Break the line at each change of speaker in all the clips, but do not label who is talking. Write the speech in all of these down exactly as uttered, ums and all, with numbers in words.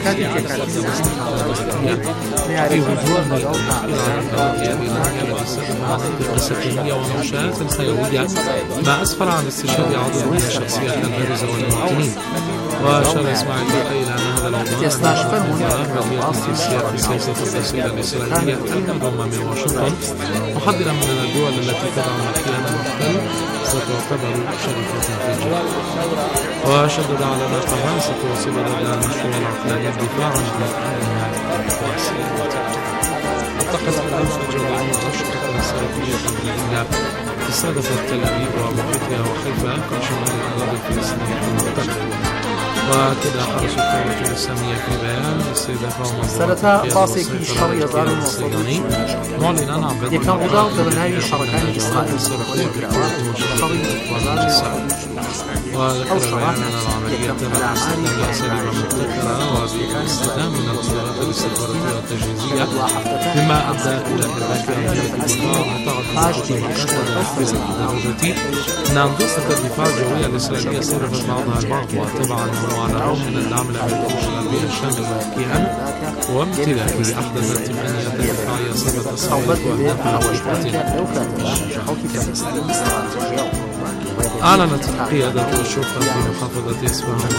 في وجود من التأثير على الكواكب الإيرانية باستخدام مناطق سكنية ومنشآت خيرية ما أسفر عن استشهاد عدد من الشخصيات البارزة والمواطنين. وأشار إسماعيل باقي إلى أن هذا العدوان بديهة في سياق سياسة التسوية الإسرائيلية المنظومة من واشنطن، محذرا من أن الدول التي تدعم الكيان المحتل ستعتبر شريكة في الجهاد. وشدد على أن طهران ستواصل ضد المشروع العقلاني الدفاع عن الأمن والسلامة. التقت الأمس الجوية واشنطن الإسرائيلية الإسرائيلية استهدفت تل أبيب ومحيطها وحيفا كشمال الأراضي الفلسطينية المحتلة. وكذا حرص القوات الإسلامية في بيان استهدافهم
سرتا باسی که شر یزار
الصهیوني معلنا عن بدء
یکم غدا برنامج شرکان إسرائيل
وذكر البيان أن العملية تمت باستخدام أساليب مبتكرة وبالاستخدام من القدرات الاستخباراتية والتجهيزية، مما أدى إلى إدراك عملية الدفاع وتعرض التنفيذ الدرجة أن أنظمة الدفاع الجوية الإسرائيلية استهدفت بعضها البعض، وتبعا وعلى الرغم من الدعم الأمريكي الغربي الشامل والكيان وامتلاكه أحدث تقنيات دفاعية صفة الصوت أعلنت قيادة الشرطة في محافظة إصفهان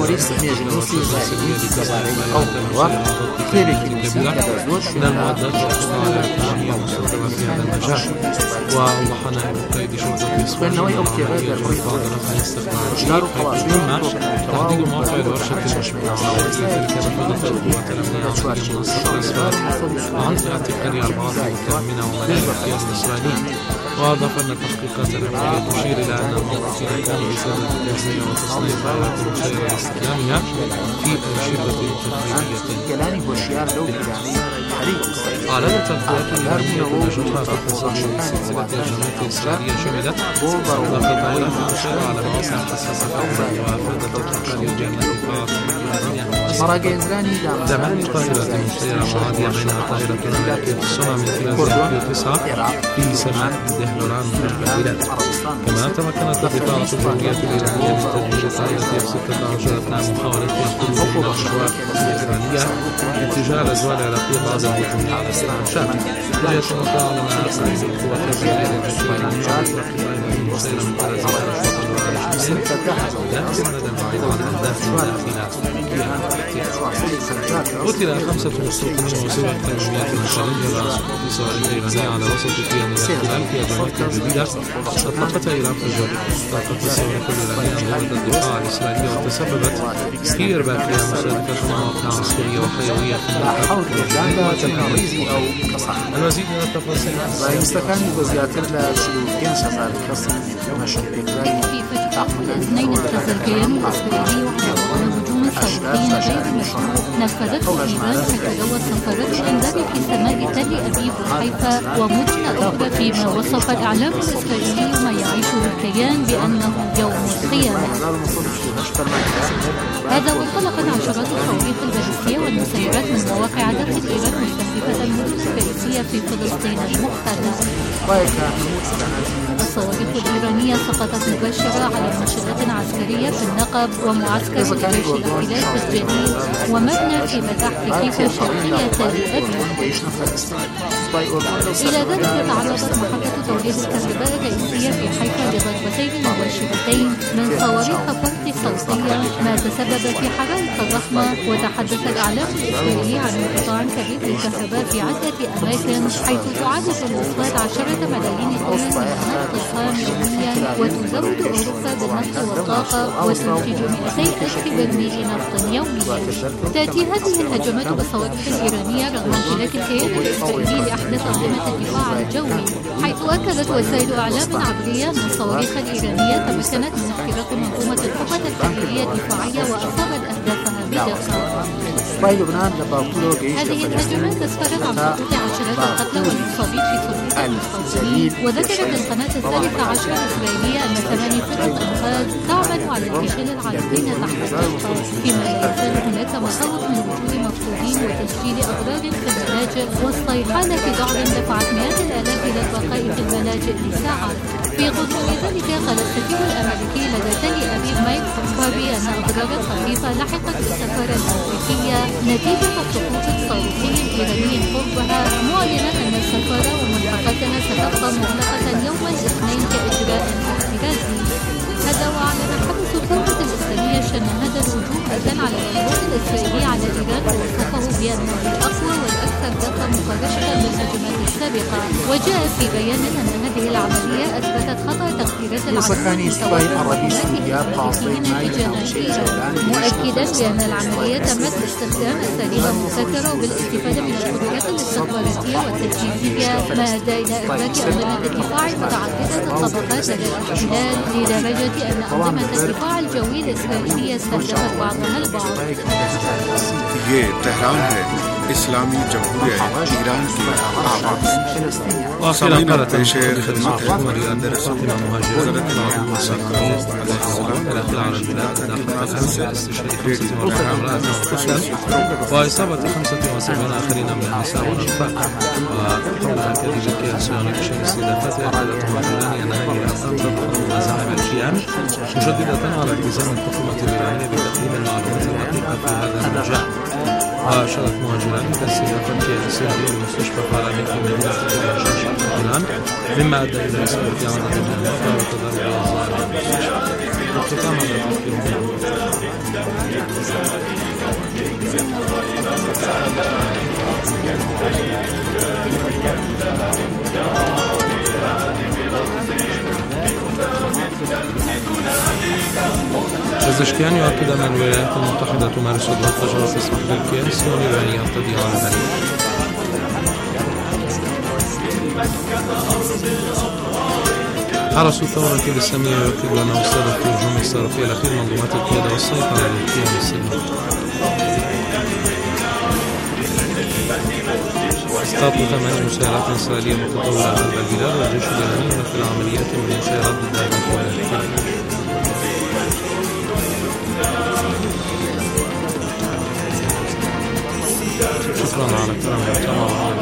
من المعدات والقطع الإلكترونية المستخدمة في هذا المجال. وأوضح نائب قائد شرطة إصفهان عملية بعض رقم استخدام ثم تحديد موقع الورشة المشبوعة التي تلك نفذت القوات الأمنية في منصة إصفهان عن اعتقال أربعة متهمين عملاء الكيان الإسرائيلي. وأضاف أن التحقيقات الأمنية تشير إلى أن الموقفين كانوا بسبب التجزئة وتصنيع الآلات المسيرة الاستخدامية في أنشطة تخريبية. أعلنت القوات الإيرانية نشاطها في تصدي سلسلة هجمات إسرائيلية شملت إطلاق طائرات مسيرة على مواقع حساسة وأفادت التقارير بأن الدفاع ثمان طائرات مسيرة معادية بينها طائرة أمريكية الصنع من طراز تسعة في سماء دهلوران من البلاد. كما تمكنت الدفاع الجوية الإيرانية من تدمير طائرة إف ستة عشر أثناء محاولتها الخروج من الأجواء الإيرانية اتجاه الأجواء العراقية بعد الهجوم على استنشاق. لا يتوقع على ما أسرائيل القوات البرية الإيرانية المسيرة من طراز الأشواط العشرين ذات المدى البعيد عن أهداف المداخلات. قتل خمسة مستوطنين وسبع كيلومترات من شرقي رأس إسرائيل الإيرانية على وسط كيان الاحتلال في هجمات جديدة أطلقتها إيران في الجو. أطلقت الصواريخ الإيرانية أنظمة الدفاع الإسرائيلية وتسببت في إرباكها مستهدفة مواقع عسكرية وحيوية في المنطقة. المزيد من التفاصيل
استكان بزيادة لشيوخين سفر كسر مشهد بكراي
الاثنين اتخذ الكيان الإسرائيلي على هجوم صاروخي غير مشروع نفذته إيران تتجاوز سفرات الإنذار في سماء تل أبيب وحيفا ومدن أخرى، فيما وصف الإعلام الإسرائيلي ما يعيشه الكيان بأنه يوم القيامة. هذا وانطلقت عشرات الصواريخ البالستية والمسيرات من مواقع داخل إيران مستهدفة المدن الرئيسية في فلسطين المحتلة. الصواريخ الإيرانية سقطت مباشرة على منشآت عسكرية في النقب ومعسكر جيش الاحتلال في الجليل ومبنى في متاحف حيفا شرقية تل أبيب. إلى ذلك تعرضت محطة توليد الكهرباء الرئيسية في حيفا لضربتين مباشرتين من صواريخ فرد صوتية ما تسبب في حرائق ضخمة. وتحدث الإعلام الإسرائيلي عن انقطاع كبير للكهرباء في عدة أماكن، حيث تعالج الأصوات عشرة ملايين طن من النفط الخام يوميا، وتزود أوروبا بالنفط والطاقة وتنتج مئتي ألف برميل نفط يوميا. تأتي هذه الهجمات بالصواريخ الإيرانية رغم امتلاك الكيان الإسرائيلي لأحدث أنظمة الدفاع الجوي، حيث أكدت وسائل إعلام عبرية أن الصواريخ الإيرانية تمكنت من اختراق منظومة القوات البحرية الدفاعية وأصابت أهدافها بدقة. هذه الهجمات أسفرت عن سقوط عشرات القتلى والمصابين في صفوف المستوطنين. وذكرت القناة الثالثة عشر الإسرائيلية أن ثماني فرق أنقاذ تعمل على انتشال العالقين تحت الضغط، فيما لا يزال هناك مخاوف من وجود مفقودين وتسجيل أضرار في الملاجئ وسط حالة ذعر دفعت مئات الآلاف إلى البقاء في الملاجئ لساعات. في غضون ذلك قال السفير الأمريكي لدى تل أبيب مايك بومباري أن أضرارا خفيفة لحقت بالسفارة الأمريكية تركيا نتيجة السقوط الصاروخي الإيراني قربها، معلنا أن السفارة وملحقاتها ستبقى مغلقة يوم الاثنين كإجراء احترازي. هذا وأعلن حرس الثورة الإسلامية الشنهاد الهجوم أذن على العدوان الإسرائيلي على إيران ووصفه بأنه الأقوى والأكثر دقة مقارنة بالهجمات السابقة. وجاء في بيان أن هذه العملية أثبتت خطأ تقديرات العدو مؤكدا بأن العملية تمت باستخدام أساليب مبتكرة وبالاستفادة من القدرات الاستخباراتية والتجهيزية، ما أدى إلى إدراك أنظمة الدفاع متعددة الطبقات لدى الاحتلال، لدرجة أن أنظمة الدفاع الجوي الإسرائيلية استهدفت بعضها البعض.
ये तेहरान है, इस्लामी जमहूरिया ईरान की आवाज़।
وأخيرا قالت الحكومة الرئاسية فاطمة مهاجر العضو السابق الأخير على البلاد داخل الحبس استشهاد خمسة وأربعين امرأة وطفلا وإصابة خمسة وسبعين آخرين من النساء والأطفال. وحولها كذلك الصهيونية بشأن استهدافات إعدادات مهاجرين نهائية أطلق مزاعم الكيان، مشددة على التزام الحكومة الإيرانية بتقديم المعلومات الدقيقة في هذا المجال. وأشارت مهاجران باستهداف الكيان الإسرائيلي المستشفى العالمي في مدينة إيران، مما أدى إلى إصابة عدد من الموتى وتضرر الظاهرة بالمستشفى. والختام على پزشکیان يؤكد أن الولايات المتحدة تمارس الضغط على تسمح للكيان الصهيوني بأن يقتضي على ذلك. حرس الثورة الإسلامية يؤكد أنه استهدف في الهجوم الصاروخي الأخير منظومات القيادة والسيطرة للكيان الصهيوني. استهدفوا ثمان مسيرات إسرائيلية متطورة غرب البلاد، والجيش الإيراني ينفذ عمليات من المسيرات ضد الحكومة. شكرا على الكلام والسماع.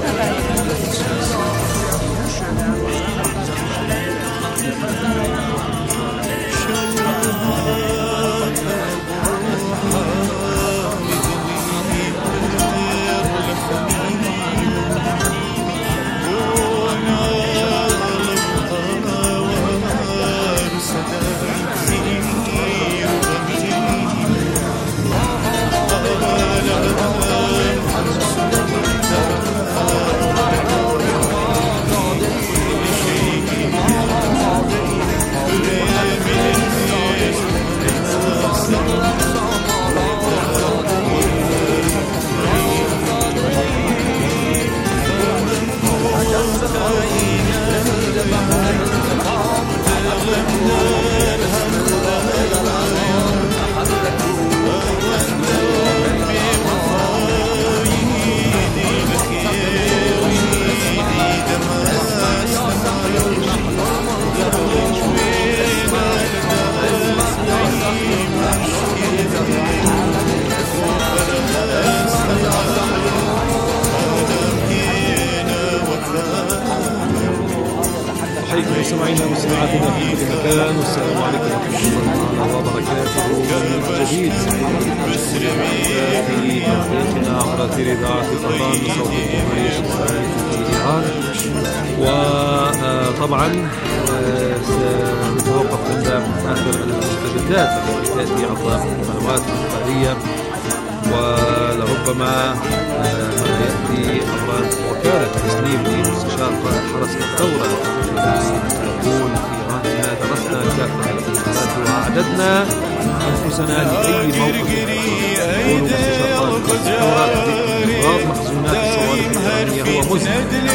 أحييكم مستمعينا ومستمعاتنا في كل مكان، والسلام عليكم ورحمة الله وبركاته. من جديد في تحقيقنا عبر أثير إذاعة طهران صوت الجمهورية الإسلامية في إيران. وطبعا سنتوقف عند آخر المستجدات التي تأتي عبر القنوات الإخبارية، ولربما يأتي عبر وكالة تسليم لمستشار قائد حرس الثورة تكون في إيران. إحنا درسنا كافة الاحتمالات وأعددنا أنفسنا لأي موقف يكون مستشار قائد حرس الثورة إفراغ مخزونات الصواريخ الإيرانية هو مزمن،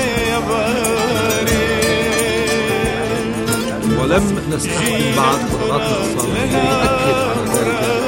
ولم نستخدم بعض قدراتنا الصاروخية يؤكد على ذلك.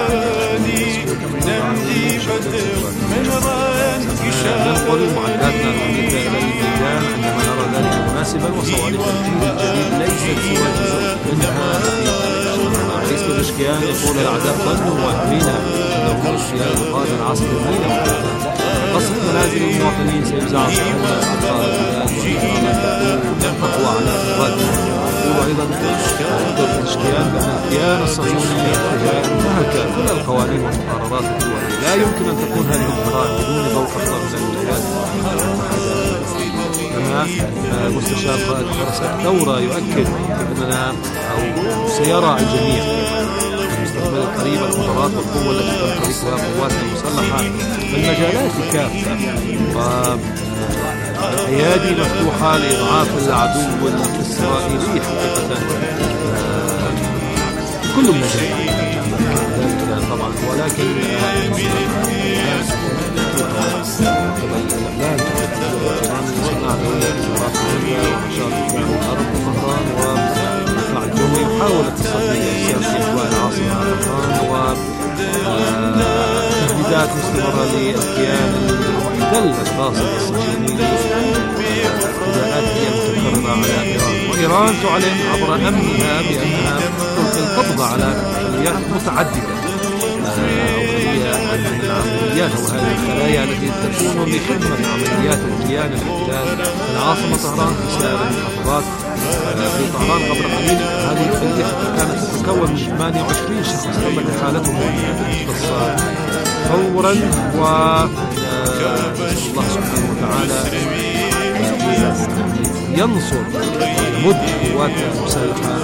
ننقل معداتنا الحديثة إلى الميدان عندما نرى ذلك مناسبا، وصواريخ الجيل الجديد ليست سوى جزء منها. رئيس بزشكيان يقول الأعداء ظنوا واهمين أنه اغتيال القائد العسكري الميلة قصف منازل المواطنين سيزعم عنها أطفال البلاد تقوى على أفرادها. يقول أيضا يقول بزشكيان بأن الكيان الصهيوني انتهك كل القوانين والمقررات الدولية. لا يمكن أن تكون هذه القرارات بدون ضوء أكثر من الولايات المتحدة. كما مستشار قائد حرس الثورة يؤكد بأننا أو سيرى الجميع في المستقبل القريب القدرات والقوة التي تمتلكها قواتنا المسلحة في المجالات كافة، والأيادي مفتوحة لإضعاف العدو الإسرائيلي حقيقة كل المجالات طبعا. ولكن يحاول التصدي السياسي لإحواء العاصمة طهران، وتهديدات مستمرة للكيان المحتل الغاصب الصهيوني، اعتداءات هي متكررة على إيران. وإيران تعلن عبر أمنها بأنها تلقي القبض على خليات متعددة أو خلية من العمليات، وهذه الخلايا التي تكون لخدمة عمليات الكيان الاحتلال العاصمة طهران في سائر المحافظات. في طهران قبل قليل هذه الخلية كانت تتكون من ثمانية وعشرين شخص تمت إحالتهم للاختصار فورا، والله سبحانه وتعالى ينصر مد قواتنا المسلحة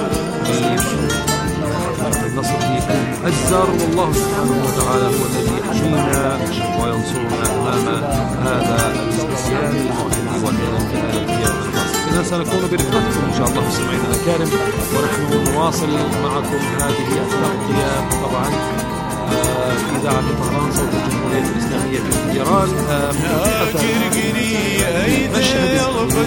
النصر المؤزر، والله سبحانه وتعالى هو الذي يحمينا وينصرنا أمام هذا الكيان المعتدي والكيان الخاص. إذا سنكون برفقتكم إن شاء الله مستمعينا الكرام، ونحن نواصل معكم هذه التغطية طبعا في إذاعة طهران صوت الجمهورية الإسلامية في إيران. مشهد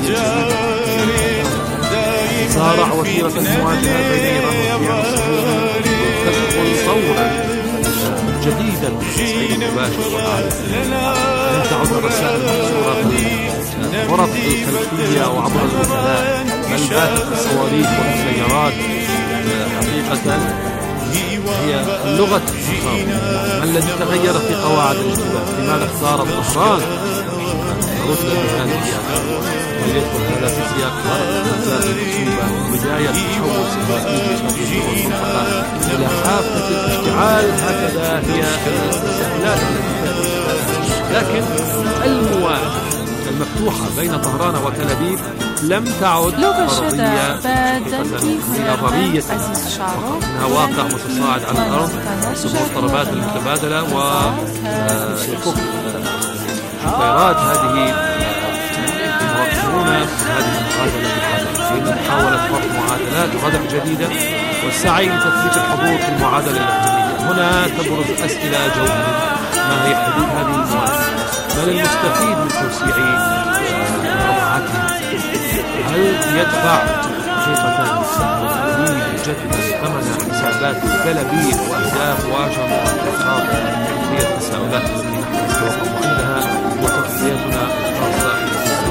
صارع وتيرة المواجهة بين إيران والكيان الصهيوني تدخل طورا جديدا في التصعيد المباشر والعالمي. لن تعد الرسائل المحصورة في الغرف الخلفية وعبر الوكلاء، بل باتت الصواريخ والسيارات حقيقة هي لغة الخطاب. ما الذي تغير في قواعد الاشتباك؟ لماذا اختارت طهران الرتبة بهذه الأداة. وليكن هذا في سياق مزاج الخصوبة وبداية تحول إسرائيل في المنطقة إلى حافة الاشتعال. هكذا هي التساؤلات التي لكن المواجهة المفتوحة بين طهران وتل أبيب لم تعد فرضية نظرية، إنها واقع متصاعد على الأرض بسبب الضربات المتبادلة وفك شطيرات هذه المواطنون في هذه المعادلة الحالية في محاولة فرض معادلات ردع جديدة والسعي لتثبيت الحضور في المعادلة الإقليمية. هنا تبرز أسئلة جوهرية: ما هي حدود هذه المعادلة؟ من المستفيد من توسيع رضعتها؟ هل يدفع حقيقة السهم جدا ثمن حسابات تل أبيب وأهداف واشنطن الخاطئة؟ هي التساؤلات التي نحن نتوقف عندها وتغطيتنا الخاصة.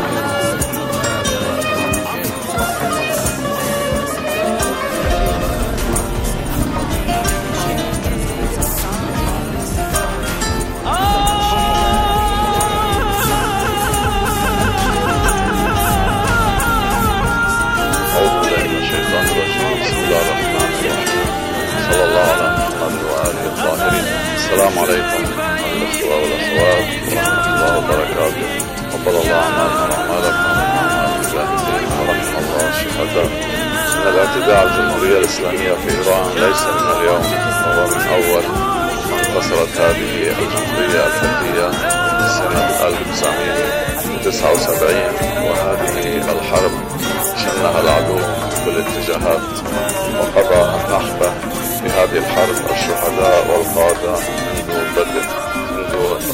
صلى الله على محمد وآله الطاهرين. السلام عليكم الأخوة والأخوات ورحمة الله وبركاته. قبل الله أعمالنا وأعمالكم وأعمال المجاهدين ورحمة الله الشهداء. إن الاعتداء على الجمهورية الإسلامية في إيران ليس من اليوم، وهو من أول ما انتصرت هذه الجمهورية الفتية سنة ألف وتسعمائة وتسعة وسبعين، وهذه الحرب شنها العدو بالاتجاهات وقضى نحبه في هذه الحرب الشهداء والقادة منذ بدء منذ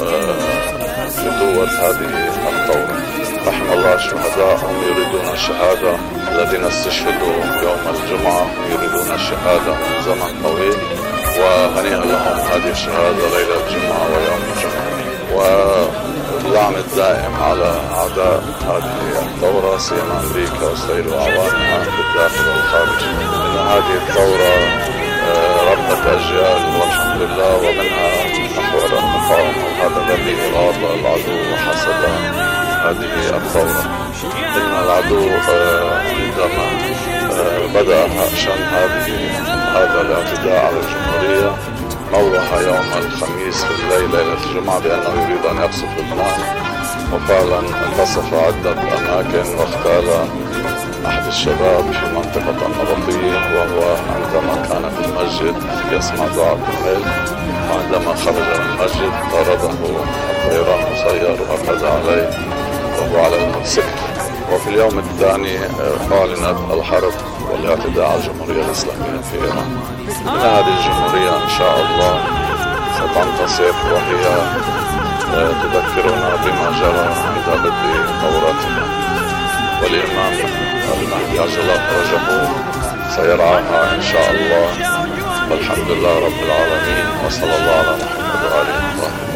بدوة هذه الثورة. رحم الله الشهداء، هم يريدون الشهادة، الذين استشهدوا يوم الجمعة يريدون الشهادة من زمن طويل، وهنيئا لهم هذه الشهادة ليلة الجمعة ويوم الجمعة. والدعم الدائم على أعداء هذه الثورة سيما أمريكا وإسرائيل وأعوانها في الداخل والخارج. إن هذه الثورة ربت أجيال والحمد لله، ومنها نحو المقاومة، وهذا الذي أراد العدو وحسد هذه الثورة. إن العدو عندما بدأ شن هذه هذا الاعتداء على الجمهورية موح يوم الخميس في الليل ليلة الجمعة بأنه يريد أن يقصف لبنان، وفعلا قصف عدة أماكن واختال أحد الشباب في منطقة النبطية، وهو عندما كان في المسجد يسمع دعاء الليل، وعندما خرج من المسجد طارده طيران مسير وأخذ عليه وهو على الموتوسيكل. وفي اليوم الثاني أعلنت الحرب والاعتداء على الجمهورية الإسلامية في إيران. إن هذه الجمهورية إن شاء الله ستنتصر، وهي تذكرنا بما جرى عند بدء ثورتنا، والإمام المهدي عجل فرجه سيرعاها إن شاء الله. والحمد لله رب العالمين، وصلى الله على محمد وآله الطاهرين.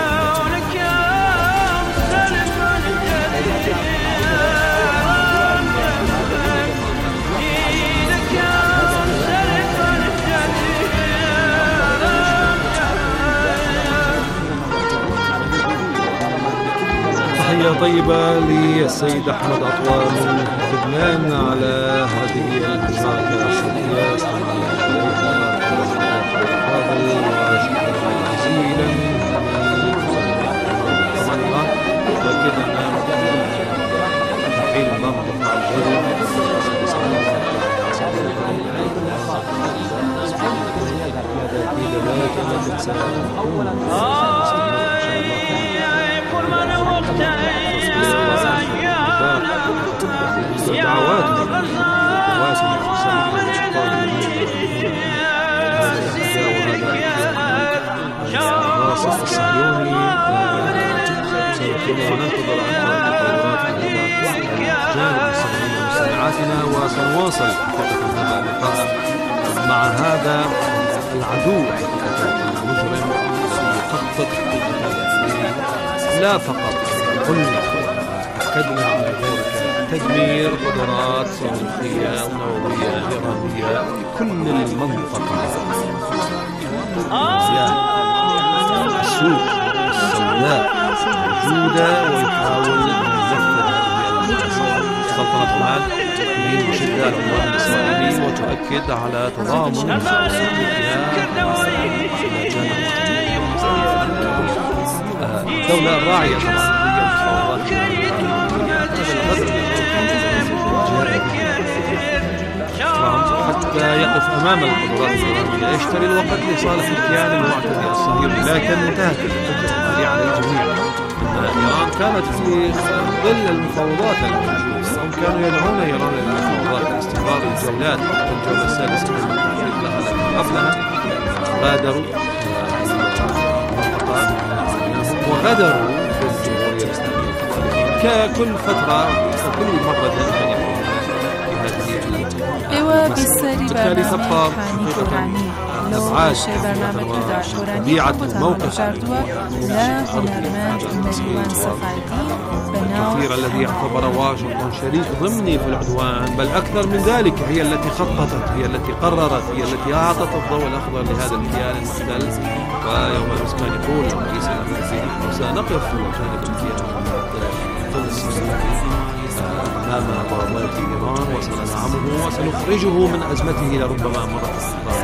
تحية طيبة للسيد أحمد عطوان من لبنان على هذه المشاركة الصوتية. استمعنا إليها وشكرا جزيلا طبعا أؤكد أن تحقيق نظام الدفاع الجوي الرصاص الصهيوني وننتظر أكثر تطورات في هذا الجانب مستمعينا ومستمعاتنا، وسنواصل حقيقة هذا اللقاء مع هذا العدو المجرم يخطط لا فقط قلنا أكدنا على ذلك تدمير قدرات صاروخية ونووية إيرانية في كل المنطقة. السوق سوداء موجودة ويحاول أن ينفذ هذه سلطنة عمان تدين بشدة العدوان الإسرائيلي وتؤكد على تضامن الدولة الراعية طبعا حتى يقف أمام القدرات الإيرانية يشتري الوقت لصالح الكيان المعتدي الصهيوني، لكن انتهت الحجة العالية على الجميع. إيران كانت في ظل المفاوضات هم كانوا يدعون إيران إلى المفاوضات لاستمرار الجولات حتى الجولة السادسة من التحقيق لها، لكن قبلها غادروا وغدروا بالجمهورية الإسلامية ككل فترة وكل مرة دائما يقولون
ايوه بالسری برنامه حانی قرآنی لو شی برنامه دار قرآنی بطان جردوه لا هنرمند مجوان صفايدي
الكثير الذي اعتبر واشنطن شريك ضمني في العدوان، بل أكثر من ذلك هي التي خططت، هي التي قررت، هي التي أعطت الضوء الأخضر لهذا الكيان المحتل. ويوم العثمان يقول الرئيس الأمريكي سنقف في جانب الكيان المحتل أمام ضربات إيران وسندعمه وسنخرجه من أزمته لربما مرة أخرى.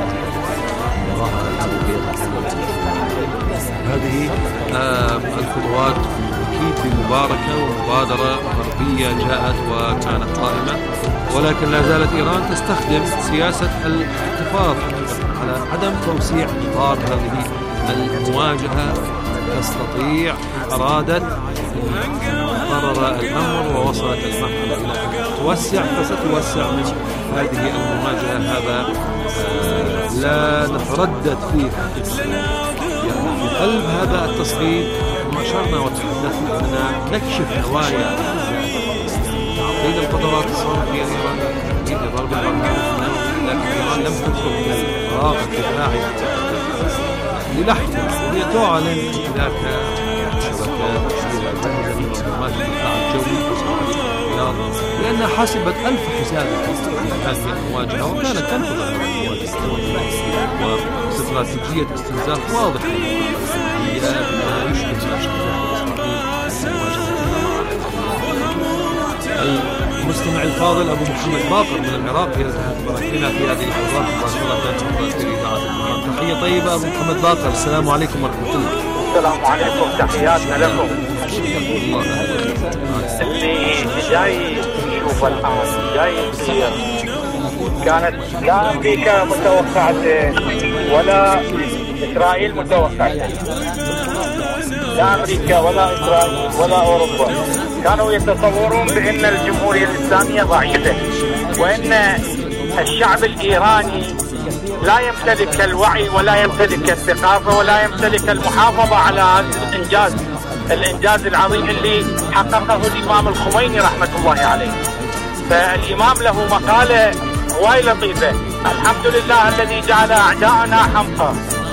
هذه آه الخطوات أكيد بمباركة ومبادرة غربية جاءت وكانت قائمة، ولكن لا زالت إيران تستخدم سياسة الاحتفاظ على عدم توسيع إطار هذه المواجهة. تستطيع أرادت قرر الأمر ووصلت المرحلة إلى أن توسع فستوسع من هذه المواجهة. هذا آه لا نتردد فيه يعني في قلب هذا التصعيد كما أشرنا وتحدثنا أننا نكشف نوايا تعطيل القدرات الصاروخية الإيرانية لضرب البرنامج، لكن إيران لم تدخل إلى الفراغ الدفاعي للحظة وهي تعلن امتلاك شبكات جاهزة من منظومات الدفاع الجوي الرياض، لأنها حسبت ألف حساب في هذه المواجهة وكانت تنفذ هذه المواجهة واستراتيجية استنزاف واضحة هي ما يشبه الاستنزاف الإسرائيلي. المستمع الفاضل أبو محمد باقر من العراق يلتحق بنا في هذه اللحظات مباشرة في إذاعة القرآن. تحية طيبة أبو محمد باقر، السلام عليكم ورحمة الله.
السلام عليكم، تحياتنا لكم. اللي جاي نشوف الآن جاي يصير كانت لا أمريكا متوقعته ولا إسرائيل متوقعته، لا أمريكا ولا إسرائيل ولا أوروبا كانوا يتصورون بأن الجمهورية الإسلامية ضعيفة وأن الشعب الإيراني لا يمتلك الوعي ولا يمتلك الثقافة ولا يمتلك المحافظة على هذا الإنجاز الإنجاز العظيم اللي حققه الإمام الخميني رحمة الله عليه. فالإمام له مقالة هواي لطيفة: الحمد لله الذي جعل أعداءنا حمقى.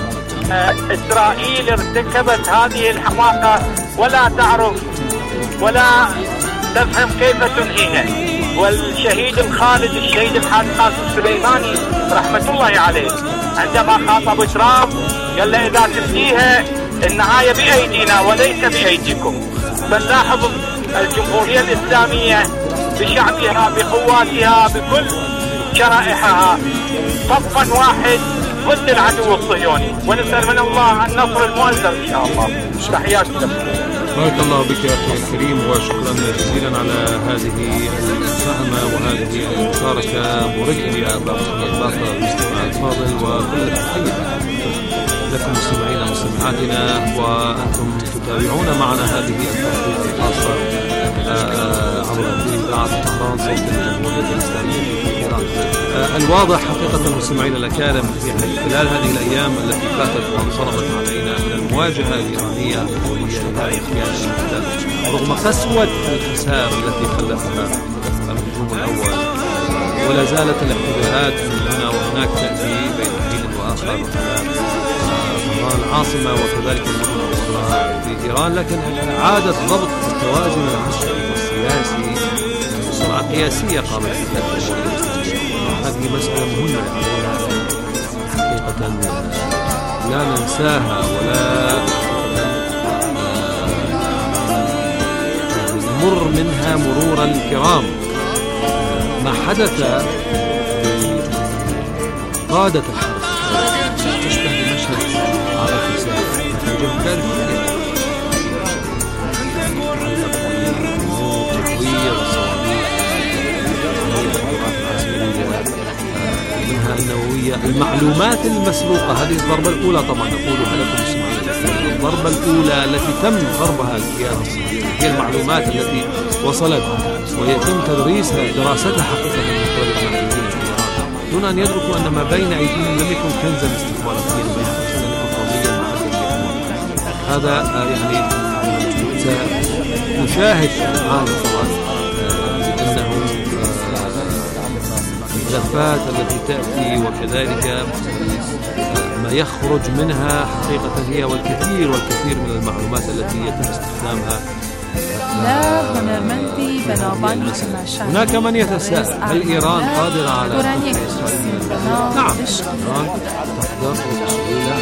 إسرائيل ارتكبت هذه الحماقة ولا تعرف ولا تفهم كيف تنهيها. والشهيد الخالد الشهيد الحاج قاسم السليماني رحمة الله عليه عندما خاطب ترامب قال له إذا تنهيها النهاية بأيدينا وليس بأيديكم. فنلاحظ الجمهورية الإسلامية بشعبها بقواتها بكل شرائحها صفا واحد ضد العدو الصهيوني، ونسأل من الله النصر المؤزر إن شاء الله. تحياتي لكم.
بارك الله بك يا أخي الكريم وشكرا جزيلا على هذه الفهمة وهذه المشاركة. بورك يا أبا محمد باقر المستمع الفاضل، وكل التحية لكم مستمعينا ومستمعاتنا وأنتم تتابعون معنا هذه التغطية الخاصة عبر إذاعة طهران صوت الجمهورية الإسلامية في إيران. الواضح حقيقة مستمعينا الأكارم يعني خلال هذه الأيام التي فاتت وانصرمت علينا من المواجهة الإيرانية القوية لهذا الكيان المحتل رغم قسوة الخسائر التي خلفها الهجوم الأول، ولا زالت الاعتداءات من هنا وهناك تأتي بين حين وآخر على العاصمة وكذلك المدن الأخرى في إيران، لكن عادت ضبط التوازن العسكري والسياسي بسرعة قياسية قامت بها. هذه مسألة مهمة علينا حقيقة لا ننساها ولا
يمر منها مرور الكرام. ما حدث قادة الحرب تشبه بمشهد على التمثال تطوير الصواريخ منها النووية، المعلومات المسروقة. هذه الضربة الأولى طبعا أقولها لكم اسمعوا، الضربة الأولى التي تم ضربها الكيان الصهيوني هي المعلومات التي وصلت ويتم تدريسها دراستها حقيقة من قبل المعلمين في إيران دون أن يدركوا أن ما بين أيديهم لم يكن كنزا استخباراتيا لم يكن قوميا محددا. هذا يعني سنشاهد معانا طبعا أنه الملفات التي تأتي وكذلك ما يخرج منها حقيقة هي والكثير والكثير من المعلومات التي يتم استخدامها. هناك من يتساءل هل إيران قادرة على إسرائيل؟ نعم، إيران تقدر بسهولة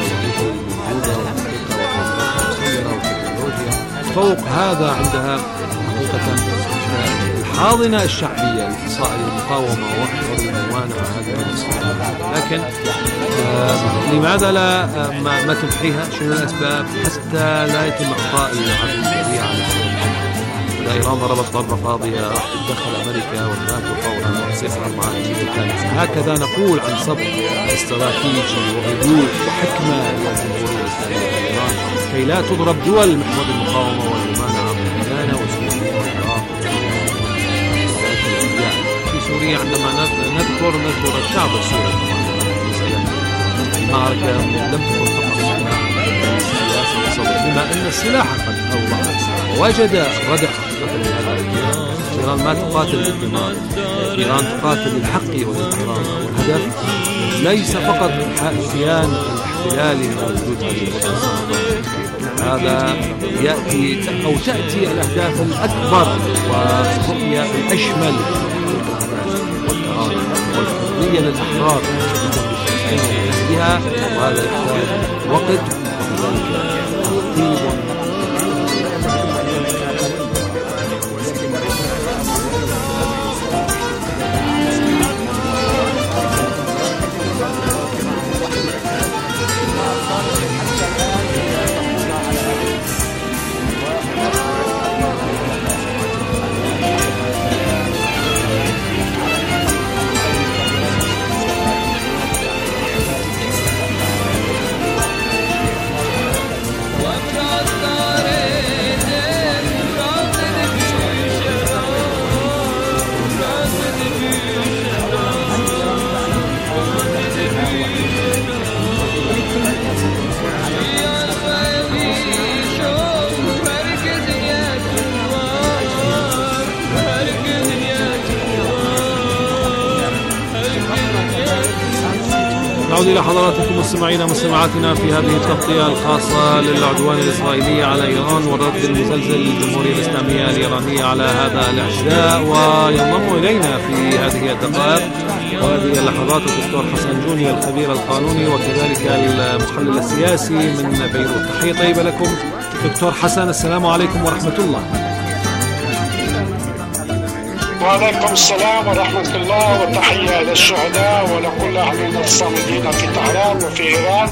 فوق هذا عندها حقيقة الحاضنة الشعبية لفصائل المقاومة والموانعة هذه المسألة. لكن آه لماذا لا آه ما, ما تنحيها؟ شنو الأسباب حتى لا يتم إعطاء العدو الذريعة على إذا إيران ضربت ضربة قاضية راح تتدخل أمريكا والناتو فورا وسيصعد معها الجيل الثالث. هكذا نقول عن صبر استراتيجي وهدوء وحكمة للجمهورية الإسلامية في إيران كي لا تضرب دول محور المقاومة والممانعة من لبنان وسوريا والعراق. في سوريا عندما نذكر نذكر الشعب السوري المعركة لم تكن فقط سياسة صبر، بما أن السلاح قد أوضع ووجد ردع إيران ما تقاتل بالدماء، إيران تقاتل بالحق والانتظام. والهدف ليس فقط الكيان الاحتلالي الموجود في الوطن، هذا يأتي أو تأتي الأهداف الأكبر والرؤية الأشمل والكرامة والحرية للأحرار بها، وهذا يحتاج وقت وترتيب. نعود إلى حضراتكم مستمعينا مستمعاتنا في هذه التغطية الخاصة للعدوان الإسرائيلي على إيران والرد المسلسل للجمهورية الإسلامية الإيرانية على هذا الاعتداء. وينضم إلينا في هذه الدقائق وهذه اللحظات الدكتور حسن جوني الخبير القانوني وكذلك المحلل السياسي من بيروت. تحية طيبة لكم دكتور حسن، السلام عليكم ورحمة الله.
وعليكم السلام ورحمة الله، وتحية للشهداء ولكل أهلنا الصامدين في طهران وفي إيران،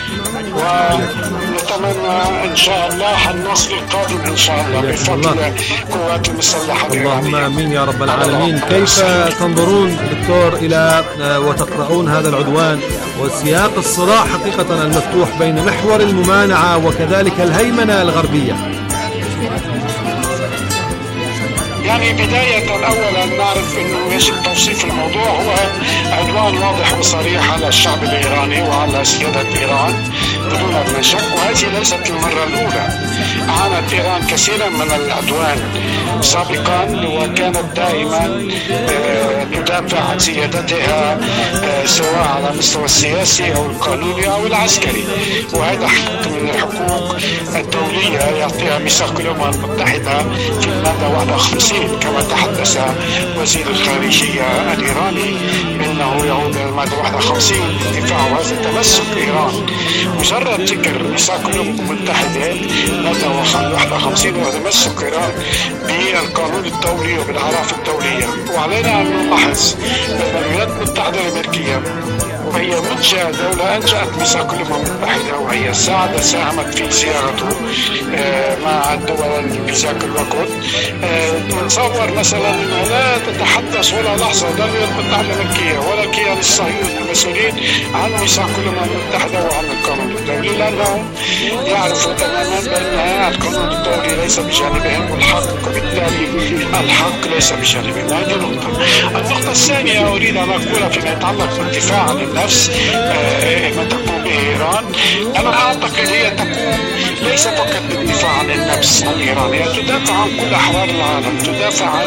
ونتمنى إن شاء الله النصر القادم إن شاء الله بفضل القوات المسلحة الإيرانية.
اللهم آمين يا رب العالمين. كيف تنظرون دكتور إلى وتقرؤون هذا العدوان وسياق الصراع حقيقة المفتوح بين محور الممانعة وكذلك الهيمنة الغربية؟
يعني بداية أولا نعرف أنه يجب توصيف الموضوع هو عدوان واضح وصريح على الشعب الإيراني وعلى سيادة إيران بدون أدنى شك، وهذه ليست المرة الأولى. عانت إيران كثيرا من العدوان سابقا وكانت دائما تدافع عن سيادتها سواء على المستوى السياسي أو القانوني أو العسكري، وهذا حق من الحقوق الدولية يعطيها ميثاق الأمم المتحدة في المادة واحد وخمسين خمسين كما تحدث وزير الخارجية الإيراني إنه يعود إلى المادة واحد وخمسين للدفاع، وهذا تمسك إيران. مجرد ذكر ميثاق الأمم المتحدة مادة واحد وخمسين هو تمسك إيران بالقانون الدولي وبالأعراف الدولية. وعلينا أن نلاحظ أن الولايات المتحدة الأمريكية وهي منشأة دولة أنشأت ميثاق الأمم المتحدة، وهي ساعدت ساهمت في صياغته مع الدول في ذاك الوقت. نتصور مثلا أنها لا تتحدث ولا لحظة لا الولايات المتحدة الأمريكية ولا الكيان الصهيوني المسؤولين عن ميثاق الأمم المتحدة وعن القانون الدولي، لأنهم يعرفوا تماما بأن القانون الدولي ليس بجانبهم والحق، وبالتالي الحق ليس بجانبهم. هذه نقطة. النقطة الثانية أريد أن أقولها فيما يتعلق بالدفاع عن النفس ما تقوم به إيران. أنا أعتقد هي تقوم ليس فقط بالدفاع عن النفس عن إيران، هي تدافع عن كل أحرار العالم، تدافع عن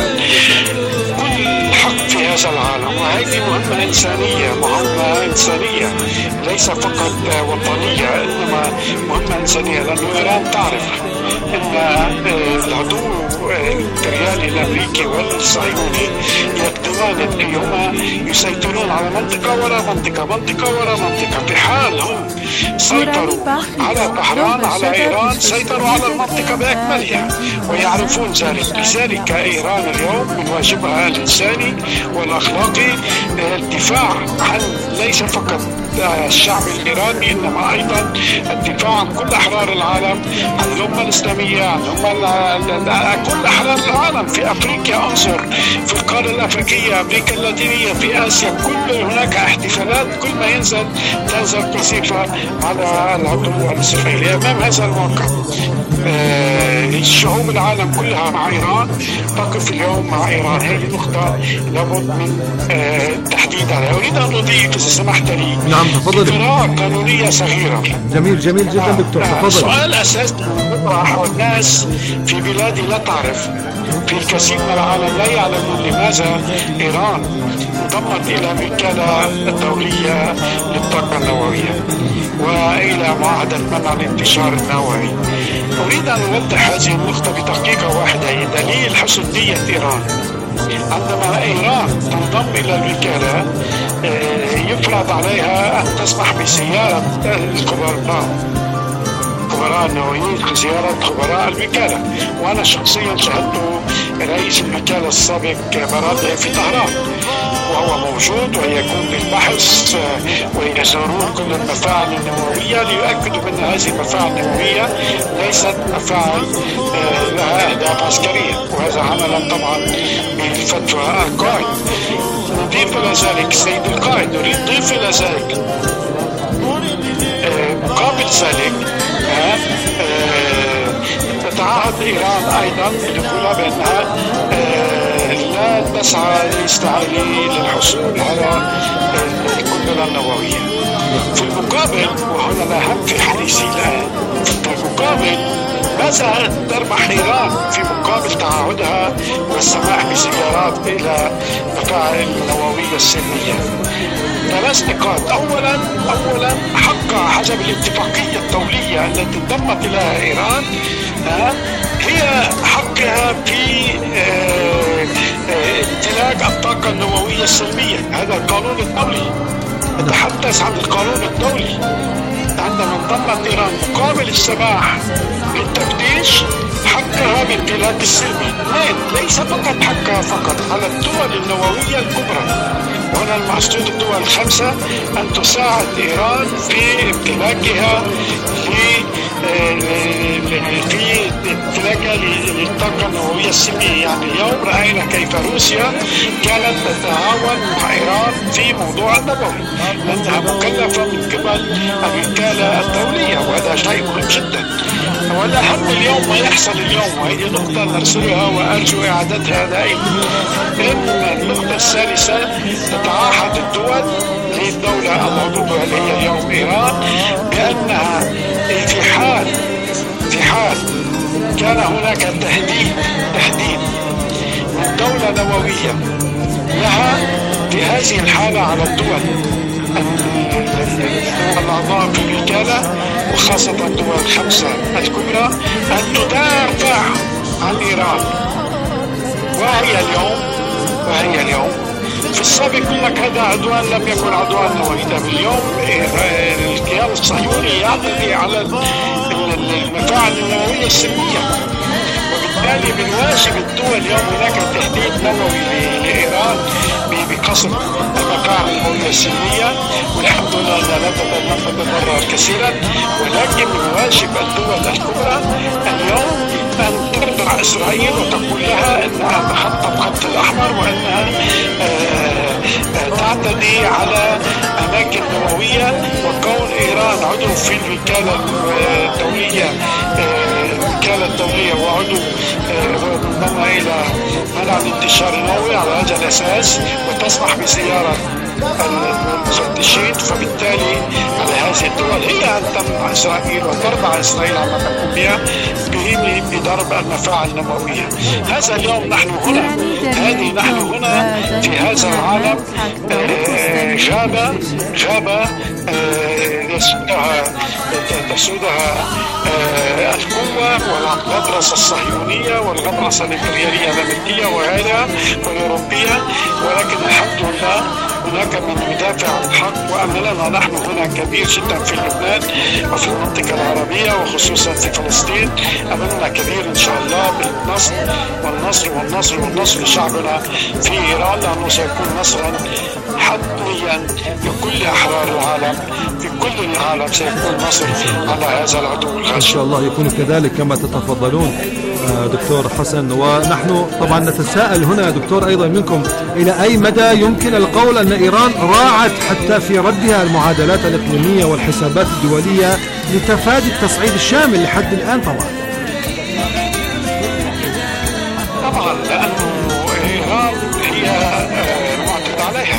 كل حق في هذا العالم، وهذه مهمة إنسانية، مهمة إنسانية ليس فقط وطنية، إنما مهمة إنسانية، لأن إيران تعرف أن العدو الإمبريالي الأمريكي والصهيوني يقدمان اليوم يسيطرون على منطقة وراء منطقة، منطقة وراء منطقة. في حال هم سيطروا على طهران على إيران سيطروا على المنطقة بأكملها ويعرفون ذلك. لذلك إيران اليوم من واجبها الإنساني والأخلاقي الدفاع عن ليس فقط الشعب الإيراني إنما أيضا الدفاع عن كل أحرار العالم، عن الأمة الإسلامية، عن كل أحرار العالم. في أفريقيا انظر، في القارة الأفريقية، أمريكا اللاتينية، في آسيا، كل هناك احتفالات، كل ما ينزل تنزل قصيفة على العدو الإسرائيلي. أمام هذا الواقع الشعوب العالم كلها مع إيران تقف اليوم مع إيران. هذه نقطة لابد من التحديد عليها. أريد أن أضيف إذا سمحت لي
نعم تفضل.
قراءة قانونية صغيرة.
جميل جميل جدا دكتور تفضل.
سؤال أساسي يطرح والناس في بلادي لا تعرف، في الكثير من العالم لا يعلمون لماذا إيران انضمت إلى الوكالة الدولية للطاقة النووية وإلى معاهدة منع الانتشار النووي. أريد أن أوضح هذه النقطة بدقيقة واحدة. دليل حسن نية إيران عندما إيران تنضم إلى الوكالة يفرض عليها أن تسمح بزيارة الخبراء خبراء النوويين، زيارة خبراء الوكالة. وأنا شخصيا شاهدت رئيس الوكالة السابق براد في طهران وهو موجود ويكون للبحث ويزورون كل المفاعل النووية ليؤكدوا أن هذه المفاعل النووية ليست مفاعل لها أهداف عسكرية، وهذا عملا طبعا بالفتوى القائد. نضيف إلى ذلك سيد القائد، نريد نضيف إلى ذلك مقابل ذلك تتعهد إيران أيضا بقولها بأنها لا تسعى للحصول على القنبلة النووية. في المقابل، وهنا الأهم في حديثي الآن، في المقابل ماذا تربح إيران في مقابل تعهدها والسماح بزيارات إلى المفاعل النووية السرية؟ ثلاث نقاط. أولا أولا حقها حسب الاتفاقية الدولية التي انضمت إليها إيران هي حقها في امتلاك الطاقة النووية السلمية. هذا القانون الدولي، نتحدث عن القانون الدولي. عندما انضمت إيران مقابل السماح بالتفتيش حقها بامتلاك السلمي. ليس فقط حقها فقط على الدول النووية الكبرى، وهنا المقصود الدول الخمسة أن تساعد إيران في امتلاكها في في امتلاكها للطاقة النووية السلمية. يعني اليوم رأينا كيف روسيا كانت تتعاون مع إيران في موضوع النووي لأنها مكلفة من قبل الوكالة الدولية، وهذا شيء مهم جدا. والأهم اليوم ما يحصل اليوم، وهذه نقطة نرسلها وأرجو إعادتها دائما. إن النقطة الثالثة تتعهد الدول للدولة الموجودة اللي هي اليوم إيران بأنها في حال في حال كان هناك تهديد تهديد من دولة نووية لها في هذه الحالة على الدول الأعضاء في الوكالة وخاصة الدول الخمسة الكبرى أن تدافع عن إيران وهي اليوم وهي اليوم في السابق يقول لك هذا عدوان لم يكن عدوان نووي. اليوم الكيان الصهيوني يعتدي على المفاعل النووية السلمية، وبالتالي من واجب الدول اليوم هناك تهديد نووي لإيران بقصف المفاعل النووية السلمية، والحمد لله لا تتضرر كثيرا، ولكن من واجب الدول الكبرى اليوم أن تردع إسرائيل وتقول لها أنها تخطى الخط الأحمر وأنها تعتدي على أماكن نووية، وكون إيران عضو في الوكالة الدولية الوكالة الدولية وعضو منضم إلى منع الانتشار النووي على هذا الأساس وتسمح بزيارة المفتشين، فبالتالي على هذه الدول هي أن تمنع إسرائيل وترضع إسرائيل عما تقوم بها بضرب المفاعل النووية. هذا اليوم نحن هنا، هذه نحن هنا في هذا العالم غابة غابة يسودها تسودها القوة والغطرسة الصهيونية والغطرسة الإمبريالية الأمريكية وغيرها والأوروبية، ولكن الحمد لله هناك من يدافع عن الحق، وأملنا نحن هنا كبير جدا في لبنان وفي المنطقة العربية وخصوصا في فلسطين. أملنا كبير إن شاء الله بالنصر والنصر والنصر والنصر لشعبنا في إيران، لأنه سيكون نصرا حتميا لكل أحرار العالم، في كل العالم سيكون نصر على هذا العدو الغاشم.
إن شاء الله يكون كذلك كما تتفضلون دكتور حسن. ونحن طبعا نتساءل هنا دكتور أيضا منكم، إلى أي مدى يمكن القول أن إيران راعت حتى في ردها المعادلات الإقليمية والحسابات الدولية لتفادي التصعيد الشامل لحد الآن؟ طبعا
طبعا لأنه إيران هي معتد عليها،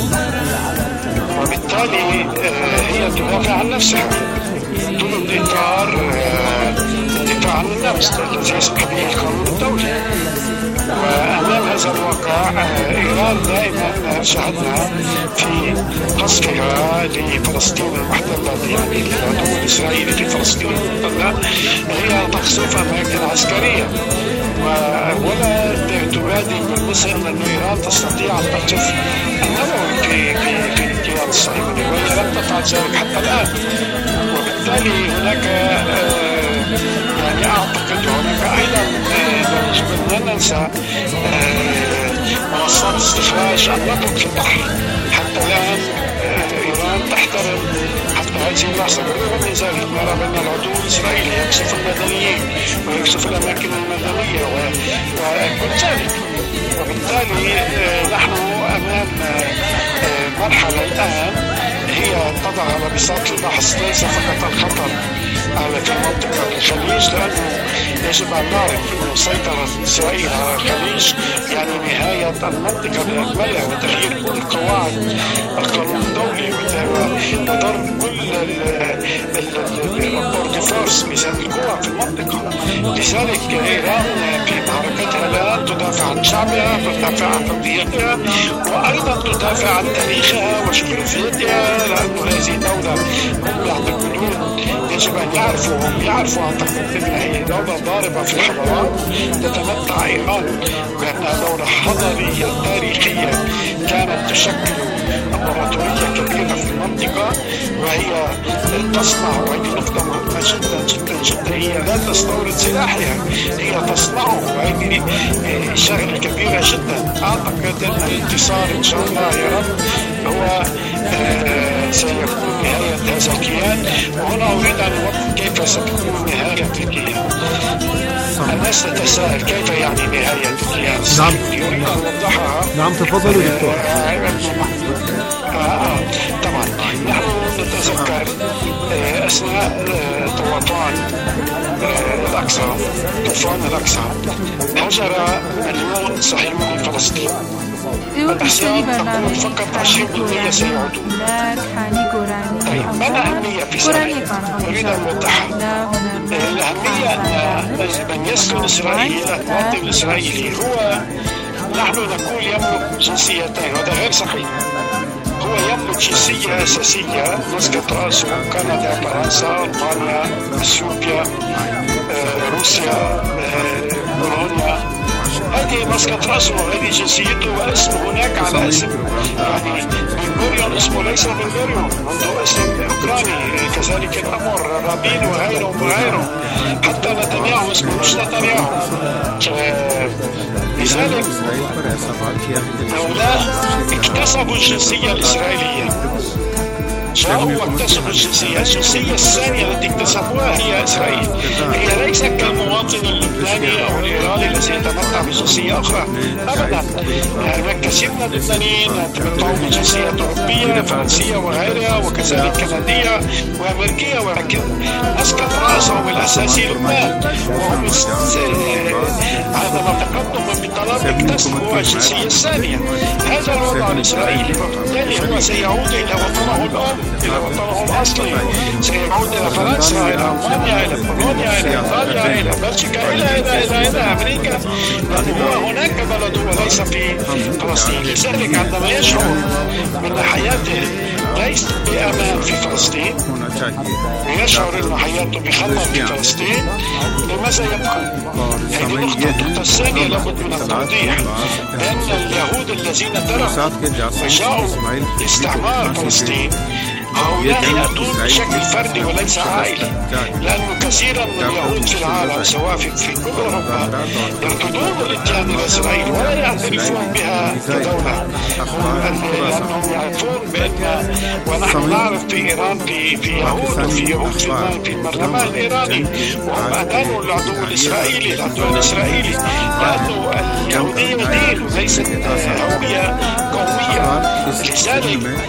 وبالتالي هي تدافع عن نفسها ضمن إطار الدفاع عن النفس الذي يسمح به القانون الدولي. وأمام هذا الواقع إيران دائما شاهدنا في قصفها لفلسطين المحتلة، يعني للعدو الإسرائيلي في فلسطين المحتلة، هي تقصف أماكن عسكرية، ولا تبادر من مصر أن إيران تستطيع أن تقصف النووي في في الكيان الصهيوني، وهي لم تفعل ذلك حتى الآن. وبالتالي هناك يعني أعتقد هناك أيضا يجب أن لا ننسى منصات استخراج النفط في البحر. حتى الآن إيران تحترم حتى هذه اللحظة، بالرغم من ذلك نرى بأن العدو الإسرائيلي يقصف المدنيين ويقصف الأماكن المدنية وكل ذلك. وبالتالي نحن أمام مرحلة الآن هي تضع على بساط البحث ليس فقط الخطر على في منطقة الخليج، لأنه يجب أن نعرف أن سيطرة إسرائيل على الخليج يعني نهاية المنطقة بأكملها وتغيير كل قواعد القانون الدولي وضرب كل البورد فورس ميزان القوى في المنطقة. لذلك إيران في معركتها الآن تدافع عن شعبها، تدافع عن حريتها، وأيضا تدافع عن تاريخها وشرفيتها، لأن هذه دولة هم يعتقدون يجب أن يعرفوا هم يعرفوا أعتقد أنها هي دولة ضاربة في الحضارات، تتمتع إيران بأنها دولة حضارية تاريخية كانت تشكل امبراطورية كبيرة في المنطقة، وهي تصنع، وهذه نقطة مهمة جدا جدا جدا، هي لا تستورد سلاحها، هي تصنعه، وهذه شغلة كبيرة جدا. أعتقد أن الانتصار إن شاء الله يا رب هو آه سيكون نهاية هذا الكيان. وهنا أريد أن أوضح كيف ستكون نهاية الكيان. الناس تتساءل كيف يعني نهاية الكيان؟
نعم
أريد أن أوضحها.
نعم تفضلوا دكتور.
آه طبعا نحن نتذكر آه أثناء آه طوفان آه الأقصى طوفان الأقصى هجر مليون صهيوني فلسطين. الأحزاب تقول فقط عشرين بالمئة سيعودون. طيب ما الأهمية في ذلك؟ أريد أن أوضحها. الأهمية أن من يسكن إسرائيل المواطن الإسرائيلي هو، نحن نقول يملك جنسيتين، وهذا غير صحيح. هو يملك جنسية أساسية مسقط رأسه كندا، فرنسا، ألمانيا، اثيوبيا، آه، روسيا، آه، بولونيا، هذه مسقط رأسه وهذه جنسيته واسمه هناك على اسم يعني بن-غوريون، اسمه ليس بن-غوريون، عنده اسم أوكراني، كذلك الأمر رابين وغيرهم وغيرهم، حتى نتنياهو اسمه مش نتنياهو. لذلك هؤلاء اكتسبوا الجنسية الإسرائيلية، جاءوا واكتسبوا الجنسية. الجنسية الثانية التي اكتسبوها هي إسرائيل، هي ليست كالمواطن اللبناني أو الإيراني الذي يتمتع بجنسية أخرى أبدا. يعني كثير من اللبنانيين يتمتعون بجنسية أوروبية فرنسية وغيرها وكذلك كندية وأمريكية، ولكن مسقط رأسهم الأساسي لبنان، وهم عندما تقدموا بطلب اكتسبوا الجنسية الثانية. هذا الوضع الإسرائيلي، وبالتالي هو سيعود إلى وطنه الأم، إلى وطنه الأصلي، سيعود إلى فرنسا، إلى ألمانيا، إلى بولونيا، إلى إيطاليا، إلى بلجيكا، إلى إلى إلى إلى أمريكا، لأنه هو هناك بلده وليس في فلسطين. لذلك عندما يشعر أن حياته ليست بأمان في فلسطين ويشعر أن حياته بخطر في فلسطين، لماذا يبقى؟ هذه نقطة. النقطة الثانية لابد من التوضيح بأن اليهود الذين تركوا وجاءوا لاستعمار فلسطين هؤلاء يأتون بشكل فردي وليس عائلي، لأن كثيرا من اليهود في العالم سواء في كل أوروبا يرفضون الاتيان إلى إسرائيل ولا يعترفون بها كدولة، لأنهم يعرفون بأن، ونحن نعرف في إيران في في يهود وفي يهود في في البرلمان الإيراني وهم أدانوا العدو الإسرائيلي العدو الإسرائيلي لأنه اليهودية دين وليست هوية قومية. لذلك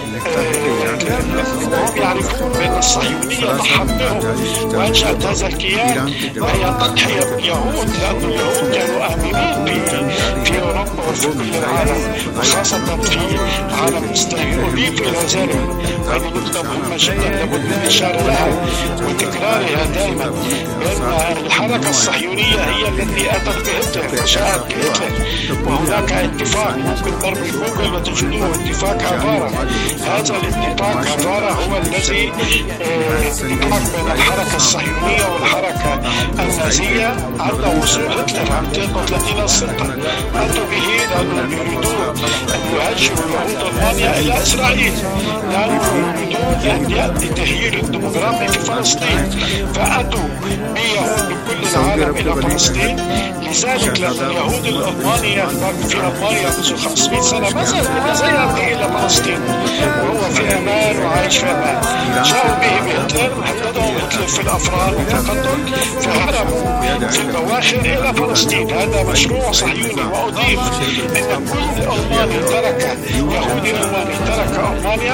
هم يعرفون بأن الصهيونية ضحت بهم وأنشأت هذا الكيان وهي تضحية باليهود، لأن اليهود كانوا آمنين في أوروبا وفي كل العالم وخاصة في العالم الإسلامي. أضيف إلى ذلك هذه نقطة مهمة جدا لابد من الإشارة لها وتكرارها دائما، بأن الحركة الصهيونية هي التي أتت بهتلر وشاءت بهتلر، وهناك اتفاق ممكن ضرب جوجل وتجدوه اتفاق هافارا. هذا الاتفاق هافارا هو الذي اتفاق بين الحركة الصهيونية والحركة النازية عند وصول هتلر عام اثنين وثلاثين السلطة. أتوا به لأنهم يريدون أن يهاجروا يهود ألمانيا إلى إسرائيل، لأنهم يريدون أن يأتي تغيير الديموغرافي في فلسطين، فأتوا بيهود من كل العالم إلى فلسطين. لذلك لأن اليهود الألمانية في ألمانيا منذ خمسمائة سنة ما زال يأتي إلى فلسطين وهو في أمان وعايش في أمان. جاءوا به بهتلر، هددهم هتلر في الأفراد والتقدم، فهربوا في البواخر إلى فلسطين. هذا مشروع صهيوني. وأضيف أن كل ألماني ترك يهودي ألماني ترك ألمانيا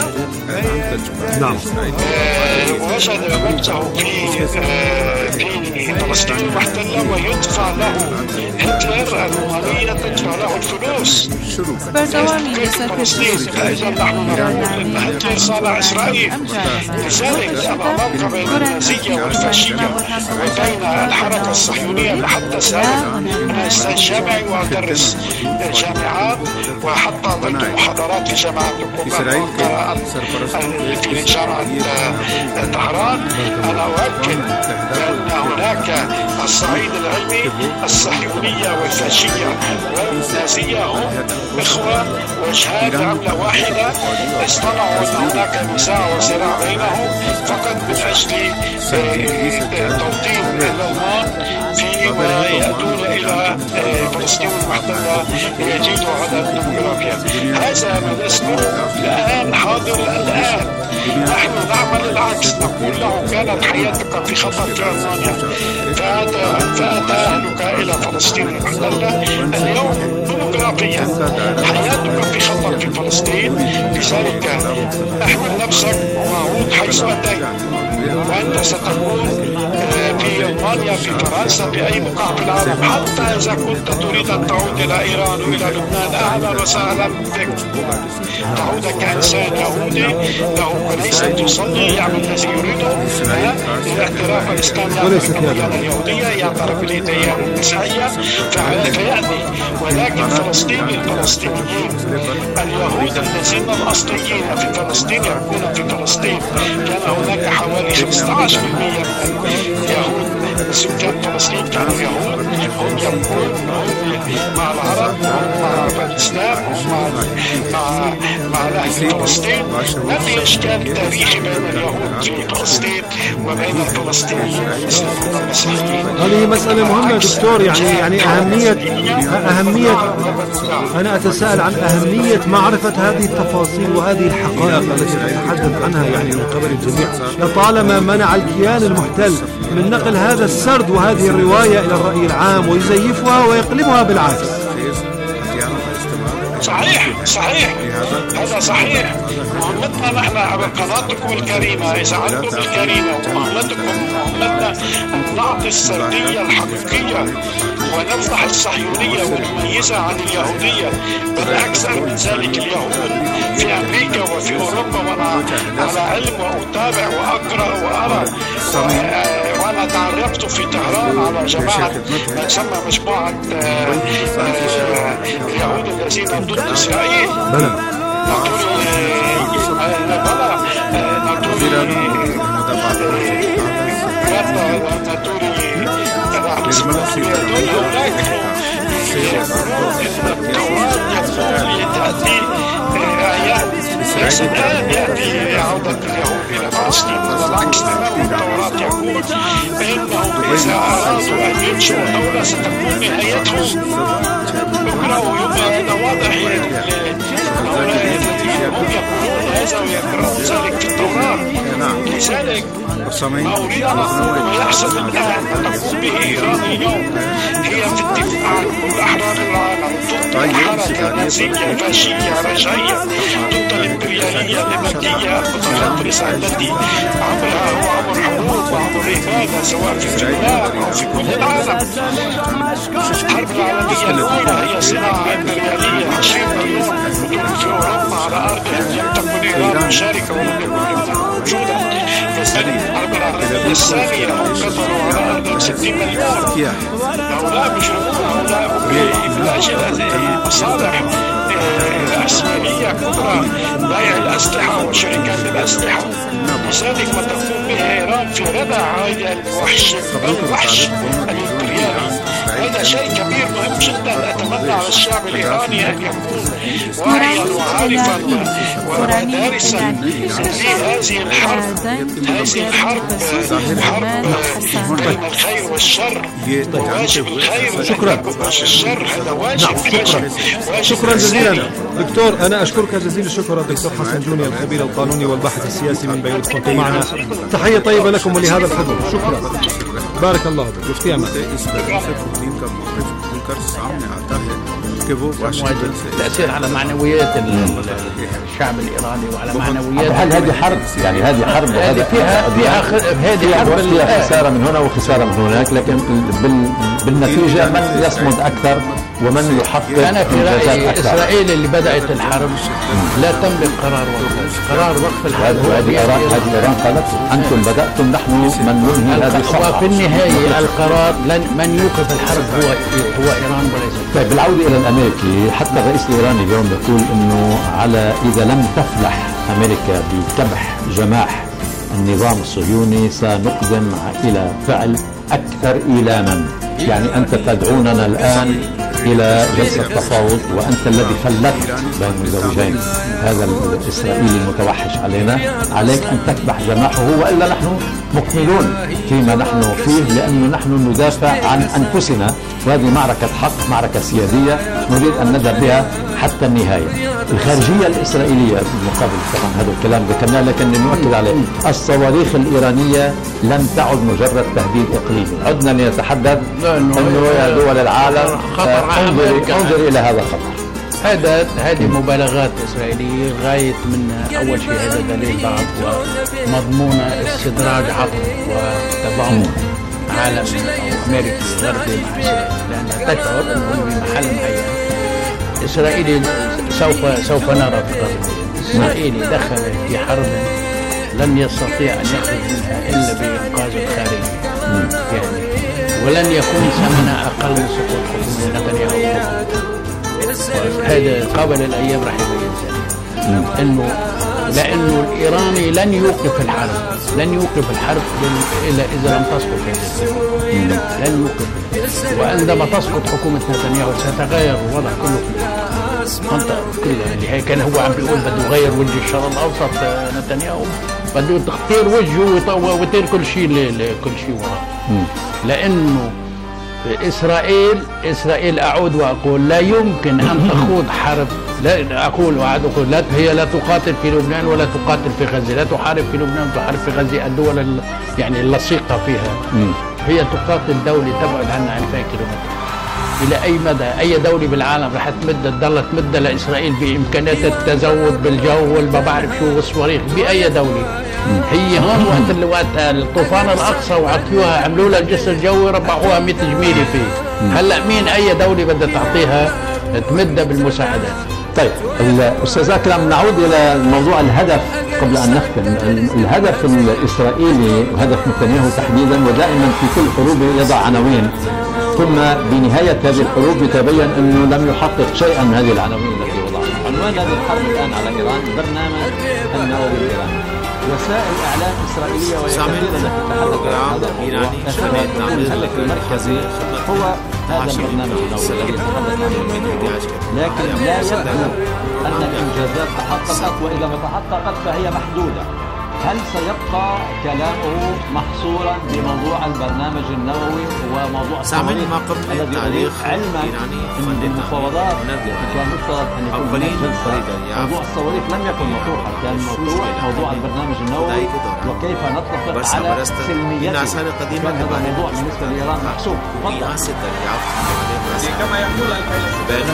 نعم
وجد موته في في فلسطين المحتلة ويدفع له هتلر الألمانية تدفع له الفلوس فلسطين. فإذا نحن نقول أن هتلر صانع إسرائيل. لذلك العلاقة بين النازية والفاشية وبين الحركة الصهيونية لحتى سابق أنا أستاذ جامعي وأدرس جامعات وحتى ضمن محاضرات في جامعة القرآن في جامعة طهران. أنا أؤكد بأن هناك الصعيد العلمي الصهيونية والفاشية والنازية هم إخوة وجهات عملة واحدة، اصطنعوا أن هناك نزاع وصراع بينهم فقط من أجل توطين الألمان في ويأتون إلى فلسطين المحتلة ليجدوا على الديموغرافيا. هذا ما نسمع الآن حاضر الآن. نحن نعمل العكس، نقول له كانت حياتك في خطر في ألمانيا فأتى أهلك إلى فلسطين المحتلة، اليوم ديموغرافيا حياتك في خطر في فلسطين. لذلك احمل نفسك وعود حيث أتيت، وأنت ستكون في ألمانيا في فرنسا في أي مقام في العالم. حتى إذا كنت تريد أن تعود إلى إيران وإلى لبنان أهلا وسهلا بك. تعود كإنسان يهودي له كنيسة تصلي يعمل الذي يريده الاعتراف الإسلام يعترف بالديانة اليهودية يعترف بالديانة المسيحية فيأتي، ولكن فلسطين الفلسطينيين. اليهود الذين الأصليين في فلسطين يكونون في فلسطين. كان هناك حوالي خمسة عشر بالمئة من اليهود سكان فلسطين كانوا يهود، هم يكونون مع العرب ومع الإسلام ومع مع مع أهل فلسطين. ما في إشكال تاريخي بين اليهود في فلسطين وبين الفلسطينيين والمسيحيين.
هذه مسألة مهمة دكتور، يعني يعني أهمية أهمية أنا أتساءل عن أهمية معرفة هذه التفاصيل وهذه الحقائق التي نتحدث عنها يعني من قبل الجميع، لطالما منع الكيان المحتل من نقل هذا السرد وهذه الرواية إلى الرأي العام ويزيفها ويقلبها بالعكس.
صحيح صحيح هذا صحيح. مهمتنا نحن على قناتكم الكريمة، إذا عندكم الكريمة ومهمتكم ومهمتنا أن نعطي السردية الحقيقية ونفضح الصهيونية ونميزها عن اليهودية، بل أكثر من ذلك اليهود في أمريكا وفي أوروبا. وأنا على علم وأتابع وأقرأ وأرى، وأنا تعرفت في طهران على جماعة ما تسمى مجموعة اليهود الذين ضد إسرائيل.
بلى
ليس الآن يأتي عودة اليهود إلى فلسطين، بالعكس تماما. التوراة يقول إنهم إذا أرادوا أن ينشئوا دولة ستكون نهايتهم. اقرأوا يوم هذا واضح، هم يقولون هذا ويقرأون ذلك في التوراة. لذلك ما أريد أن أقول ويحصل الآن ما تقوم به إيران اليوم هي في الدفاع عن كل أحرار العالم ضد الحركة النازية الفاشية الرجعية، ضد الإمبريالية الليبرالية المتخلصة التي عمرها هو عمر حروب وعمر إبادة سواء في الجبال أو في كل العالم. الحرب العالمية الأولى هي صناعة إمبريالية، عشرين مليون في أوروبا على أرضهم لم تكن إيران مشاركة ولم يكن موجودة. الحرب العالمية الثانية هم قتلوا على أرضهم ستين مليون. هؤلاء مجرمون، هؤلاء من أجل هذه المصالح أسمانية كبرى، بيع الأسلحة وشركات الأسلحة. لذلك ما تقوم به إيران في ردع هذا الوحش الوحش الإمبريالي، هذا شيء كبير مهم جدا. أتمنى على الشعب الإيراني أن يكون واعيا وعارفا ودارسا لهذه الحرب. هذه الحرب حرب بين الخير والشر، وواجب الخير
شكرا.
الشر هذا واجب.
شكرا شكرا جزيلا دكتور. أنا أشكرك جزيل الشكر دكتور حسن جوني، الخبير القانوني والباحث السياسي من بيروت، كنت معنا. تحية طيبة لكم ولهذا الحضور. شكرا، بارك الله فيك. في أمان.
تأثير على معنويات الشعب الإيراني وعلى معنويات.
هل هذه حرب؟ يعني هذه حرب
هذه فيها فيها هذه حرب
فيها خسارة من هنا وخسارة من هناك، لكن بالنتيجة من يصمد أكثر ومن يحقق.
أنا في رأيي إسرائيل اللي بدأت الحرب لا تملك قرار وقف. قرار وقف الحرب هو
هذه إيران قالت أنتم بدأتم، نحن من ننهي هذه الصفحة.
وفي النهاية القرار من يوقف الحرب هو هو إيران وليس.
طيب بالعودة إلى الأمريكي، حتى الرئيس الإيراني اليوم يقول إنه على إذا لم تفلح أمريكا بكبح جماح النظام الصهيوني سنقدم إلى فعل أكثر إيلاما. يعني أنت تدعوننا الآن إلى جلسة تفاوض وأنت الذي فلت بين الزوجين، هذا الإسرائيلي المتوحش علينا، عليك أن تكبح جماحه وإلا نحن مكملون فيما نحن فيه، لأنه نحن ندافع عن أنفسنا، وهذه معركة حق، معركة سيادية نريد أن نذهب بها حتى النهاية. الخارجية الإسرائيلية بالمقابل، طبعا هذا الكلام ذكرناه لكن نؤكد عليه، الصواريخ الإيرانية لم تعد مجرد تهديد إقليمي، عدنا لنتحدث أنه يا دول العالم انظر إلى هذا الخطر.
هذا هذه مبالغات إسرائيلية غاية من أول شيء هذا دليل ضعف ومضمون استدراج عقل وتضامن عالم أو أمريكي غربي مع إسرائيل، لأنها تشعر أنهم في محل معين. إسرائيل سوف سوف نرى في قريب إسرائيل دخل في حرب لن يستطيع أن يخرج منها إلا بإنقاذ الخارجي، يعني ولن يكون ثمنها أقل من سقوط حكومة نتنياهو. هذا قبل الأيام راح يبين ذلك إنه لأنه الإيراني لن يوقف الحرب لن يوقف الحرب إلا إذا لم تسقط هذه الحكومة لن يوقف. وعندما تسقط حكومة نتنياهو سيتغير الوضع كله في المنطقة كلها. اللي هي كان هو عم بيقول بده يغير وجه الشرق الأوسط نتنياهو بده تغير وجهه ويطير كل شيء كل شيء وراه. لأنه إسرائيل إسرائيل أعود وأقول لا يمكن أن تخوض حرب. لا أقول وأعد أقول لا هي لا تقاتل في لبنان ولا تقاتل في غزة. لا تحارب في لبنان تحارب في غزة الدول يعني اللصيقة فيها. هي تقاتل دولة تبعد عنها ألفين كيلومتر. إلى أي مدى أي دولة بالعالم رح تمد تضل تمد لإسرائيل بإمكانيات التزود بالجو والما بعرف شو والصواريخ بأي دولة. هي هون وقت اللي وقت الطوفان الأقصى وعطيوها عملوا لها الجسر الجوي ربحوها مية جميلة فيه. هلا مين أي دولة بدها تعطيها تمدها بالمساعدات.
طيب أستاذ أكرم نعود إلى موضوع الهدف قبل أن نختم. الهدف الإسرائيلي وهدف نتنياهو تحديدا ودائما في كل حروبه يضع عناوين ثم بنهاية هذه الحروب يتبين أنه لم يحقق شيئا من هذه العناوين التي وضعها.
عنوان هذه الحرب الآن على إيران برنامج النووي الإيراني. وسائل إعلام إسرائيلية وكثيرا التي تحدث عن هذا الموضوع المحرك المركزي هو هذا البرنامج النووي لكن لا يبدو أن الإنجازات تحققت وإذا ما تحققت فهي محدودة. هل سيبقى كلامه محصورا بموضوع البرنامج النووي وموضوع الصواريخ الذي أريد علما أن المفاوضات كان مفترض أن يكون موضوع الصواريخ لم يكن مطروحا. كان مطروح موضوع البرنامج النووي وكيف نتفق على سلميته. كان هذا الموضوع بالنسبة لإيران محسوب.
كما يقول البيان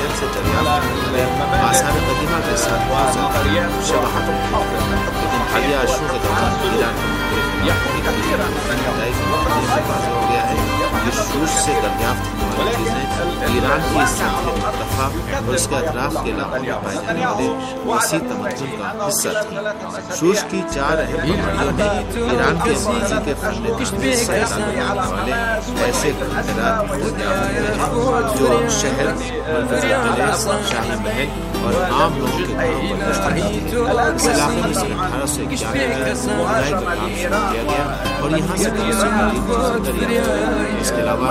حاليا شو قدرات إيران يحكي كثيرا हो गया है जिस रूस से दरियाफ्त होने वाली चीजें ईरान की सामने मुतफ़ा और उसके अतराफ के इलाकों में पाए जाने वाले वसी तमद्दुन का हिस्सा थी। रूस की चार अहम पहाड़ियों में ईरान के माजी के फन हिस्सा डालने वाले ऐसे खंडरात दरियाफ्त हुए हैं जो शहर शाही महल और आम लोगों के घरों पर मुश्तमिल है। इस इलाके में सन अठारह सौ इक्यानवे में खुदाई का काम शुरू किया गया और यहाँ से इसके अलावा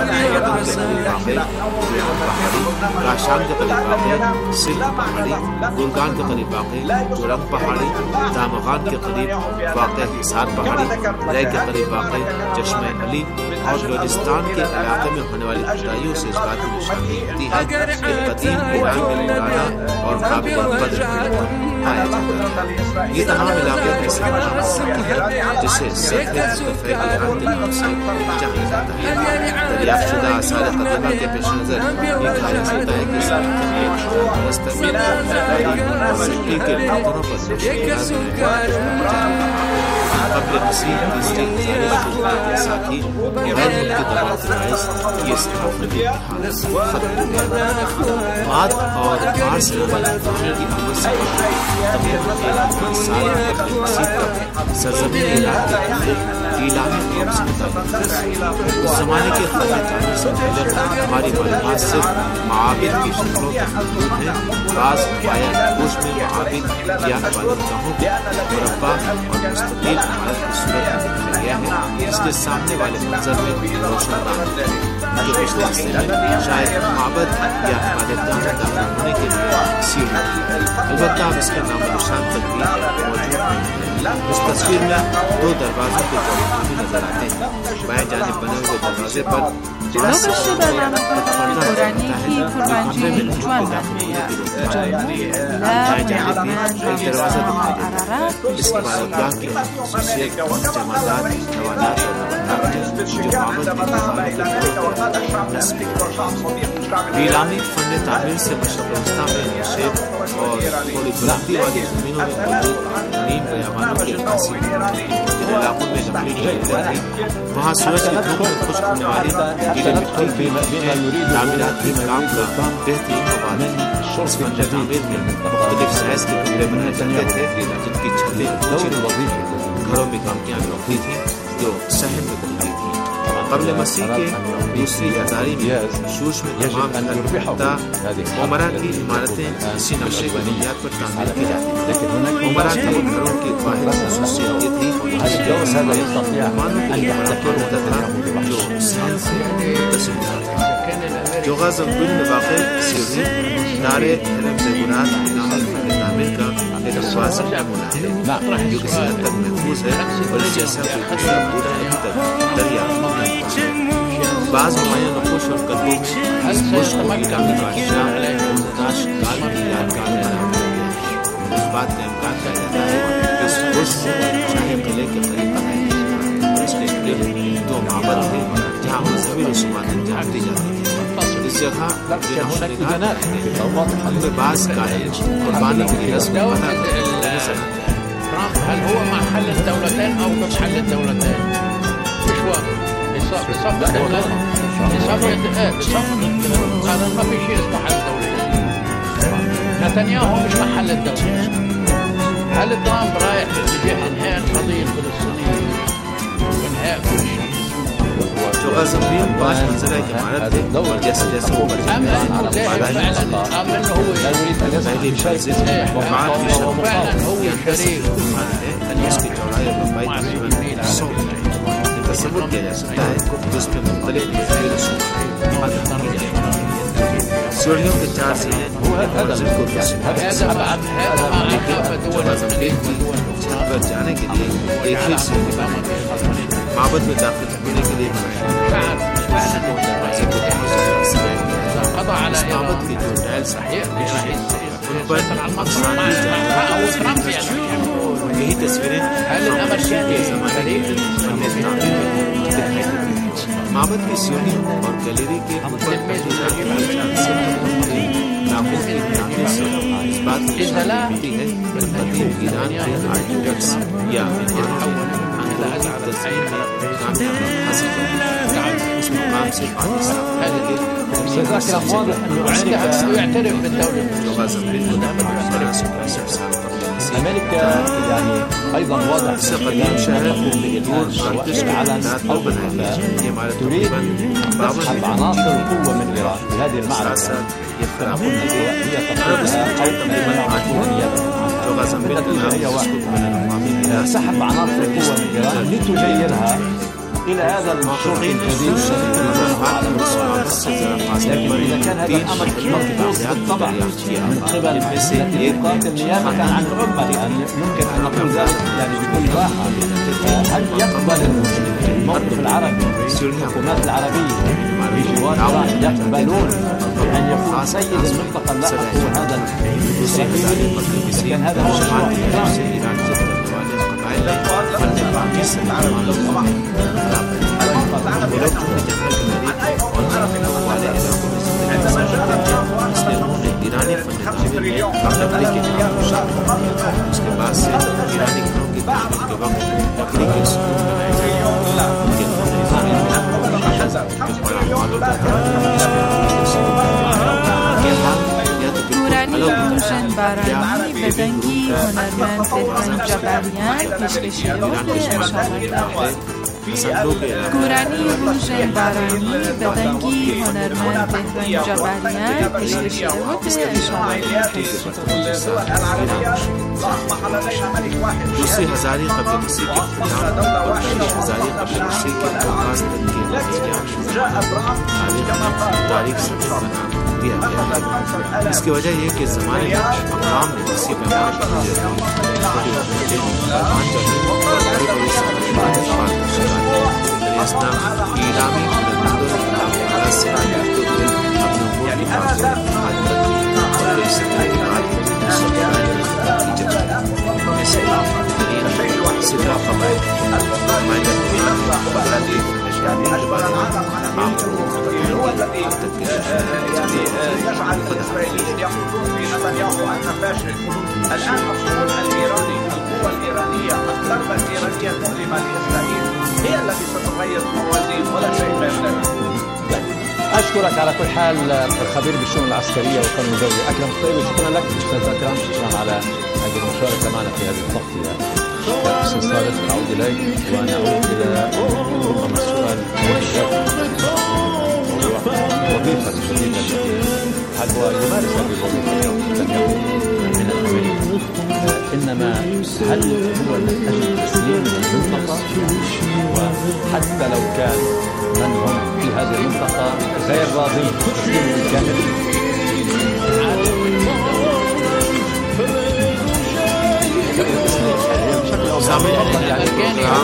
काशान के करीब वाक़ सिल्क पहाड़ी, गुलगान के करीब वाक़ जुरंग पहाड़ी, दामगान के करीब वाक़ हिसार पहाड़ी, रय के करीब वाक़ चश्मे अली और बलूचिस्तान के इलाके में होने वाली खुदाइयों से इस बात की निशानी होती है कि कदीम ईरान में पुराना और काबिल बद्र पाया जाता है। ये तमाम इलाके ऐसे जिसे सफ़ेद सफ़ेद ईरान के नाम से जाना जाता है। दरियाफ्तशुदा आसार कदीमा के पेश नज़र ये कहा जा सकता है कि मुस्तक़बिल और मिट्टी के पत्थरों पर कब्ल मसीह तीसरी गुजारिश के साथ ही गैर मुल्की दबाव के बायस ये सकाफती खत्म हो गया। माद और फारस की आमद से सरजमीन इलाक के ईलामी उस जमाने के खतरे जाने से पहले हमारी मालूमात सिर्फ महाबिद की शक्लों तक महदूद है। बाज़ पाया गोश में महाबिद या बादशाहों के मुरब्बा और मुस्तकिल इमारत की सूरत में दिखाया गया है जिसके सामने वाले मंजर में रोशनदान है जो पिछले हिस्से में शायद माबद या इबादतगाह में दाखिल होने के लिए सीढ़ी थी। अलबत्ता अब इसके नाम निशान तक भी मौजूद नहीं है। इस तस्वीर में दो दरवाजों के जवाब नजर आते हैं। बाएं जानिब बने हुए दरवाजे पर
نقش برنامه القرآنی که قربانجی جوان
इस इबादतगाह की खासियत जमादात नवादात वीरानी फन तामीर से मशरक़ में शेख और थोड़ी बुलंदी वाली जमीनों में मौजूद नीम बयामानों के हासिल जिन इलाकों में लंबी जमीन थी वहाँ सूरज की धूप में खुश्क होने वाली गीली मिट्टी की तामीरात के काम का बेहतरीन मवाद इस फन तामीर में मुख्तलिफ साइज के कमरे बनाए जाते थे जिनकी छतें घरों में कामयाब होती थी जो सहन में बनती थी। قبل مسیح के दूसरी हजारी में शूश में तमाम उमरा की इमारतें इसी नक्शे की बुनियाद पर तामीर की जाती थी। उमरा के घरों की वाहिद खसूसियत ये थी कि मेहमानों के लिए मुनक्किर होता था जो सहन से मुत्तसिल था। जो गाज़ियाबाद में वाक़ सियोनी दारे हरम ज़गुरात तामीर का एक वाज़िह नमूना है जो किसी हद तक महफूज है और इस जैसा कोई दूसरा पूरा अभी तक दरिया नहीं पहुंचा। बाज़ नुमायां नक़ूश और कतबों में मुश्क और इराक़ी बादशाह मुमताज़ काल की यादगार बना दिया गया है। इस बात का इम्कान किया जाता है कि इस बुर्ज शाही किले के करीब बनाया गया था। इसके करीब दो माबद थे जहाँ मजहबी रसूमात अंजाम दी जाती थी। इस जगह उनमें बाज़ कायल कुर्बानी की रस्म अदा करने से
هل هو مع حل الدولتين او ضد حل الدولتين؟ مش واضح. بصفقة بصفقة قال ما في شيء اسمه حل الدولتين. نتنياهو مش مع حل الدولتين. هل ترامب رايح باتجاه انهاء القضية الفلسطينية وانهاء كل شيء؟
जो गाज़ियाबाद पांच मंजिला की इमारत है और जैसे जैसे वो बढ़ती है पहली मंजिल वफ़ाद की शर्त के अंदर से दुकान है जिसकी चौड़ाई और लंबाई तकरीबन सौ मीटर है। तस्वुर किया जा सकता है कि उसमें मुख्तलिफ मजहबी रसूमात अदा की जाएंगी। सीढ़ियों के चार सीढ़ियाँ मंजिल को छत पर जाने के लिए एक ही सीढ़ी बनाई गई है। माबद में दाखिल होने के लिए माबद की जो टाइल्स उन पर यही तस्वीरें माबद की सीढ़ी और गैलरी के ऊपर नाखून की ध्यान से इस बात की निशानी मिलती है कि कदीम ईरान के आर्किटेक्ट्स या इस मुकाम से पाकिस्तान
يعترف بالدولة
أمريكا يعني أيضا واضح
قديم شهر
بدور على أو تريد تسحب عناصر القوة من إيران في هذه المعركة كما قلنا هي تقريبها أو تقريبا هي واحدة سحب عناصر القوة من إيران لتغيرها إلى هذا المشروع الجديد على مستوى لكن إذا كان هذا الأمر مرفوض بالطبع من قبل التي تقاتل نيابة عن الأمة يعني يمكن أن نقول ذلك يعني بكل راحة هل يقبل الموقف العربي الحكومات العربية بجوار إيران يقبلون أن يكون سيد المنطقة لا هو هذا الإسرائيلي كان هذا هو مشروع إيران ईरानी उसके बाद से ईरानी घरों की तामीर के वक्त लकड़ी के स्तूप बनाए गए उनके
نورانی روشن بارانی بدنگی هنرمند بهران جبریان پیشکشی بود گورانی روشن بارانی بدنگی هنرمند بهران جبریان پیشکشی بود
दूसरी हजारी कब्ल मसीह के खुदाम और पहली हजारी कब्ल मसीह के आगाज तक के तारीख से बना दिया गया है। इसकी वजह यह कि ज़माने में अक़वाम ने मसीह पैगाम की ईरानी सिद्रा कबाइल बांग्लादेश
هو الذي يجعل الإسرائيليين يقولون في نتنياهو أنه فاشل. الآن مقصود الإيراني القوة الإيرانية الضربة الإيرانية المؤلمة لإسرائيل هي التي ستغير الموازين ولا شيء بيننا.
أشكرك على كل حال الخبير بالشؤون العسكرية والقانون الدولي أكرم الطيب. شكرا لك أستاذ أكرم، شكرا على هذه المشاركة معنا في هذه التغطية. أستاذ صالح نعود إليك ونعود إلى ربما السؤال وظيفة جديدة. هل هو يمارس هذه الوظيفة من أمريكا؟ إنما هل هو من أجل تسليم المنطقة؟ وحتى لو كان من هم في هذه المنطقة غير راضين بالتسليم بالكامل،
سامعين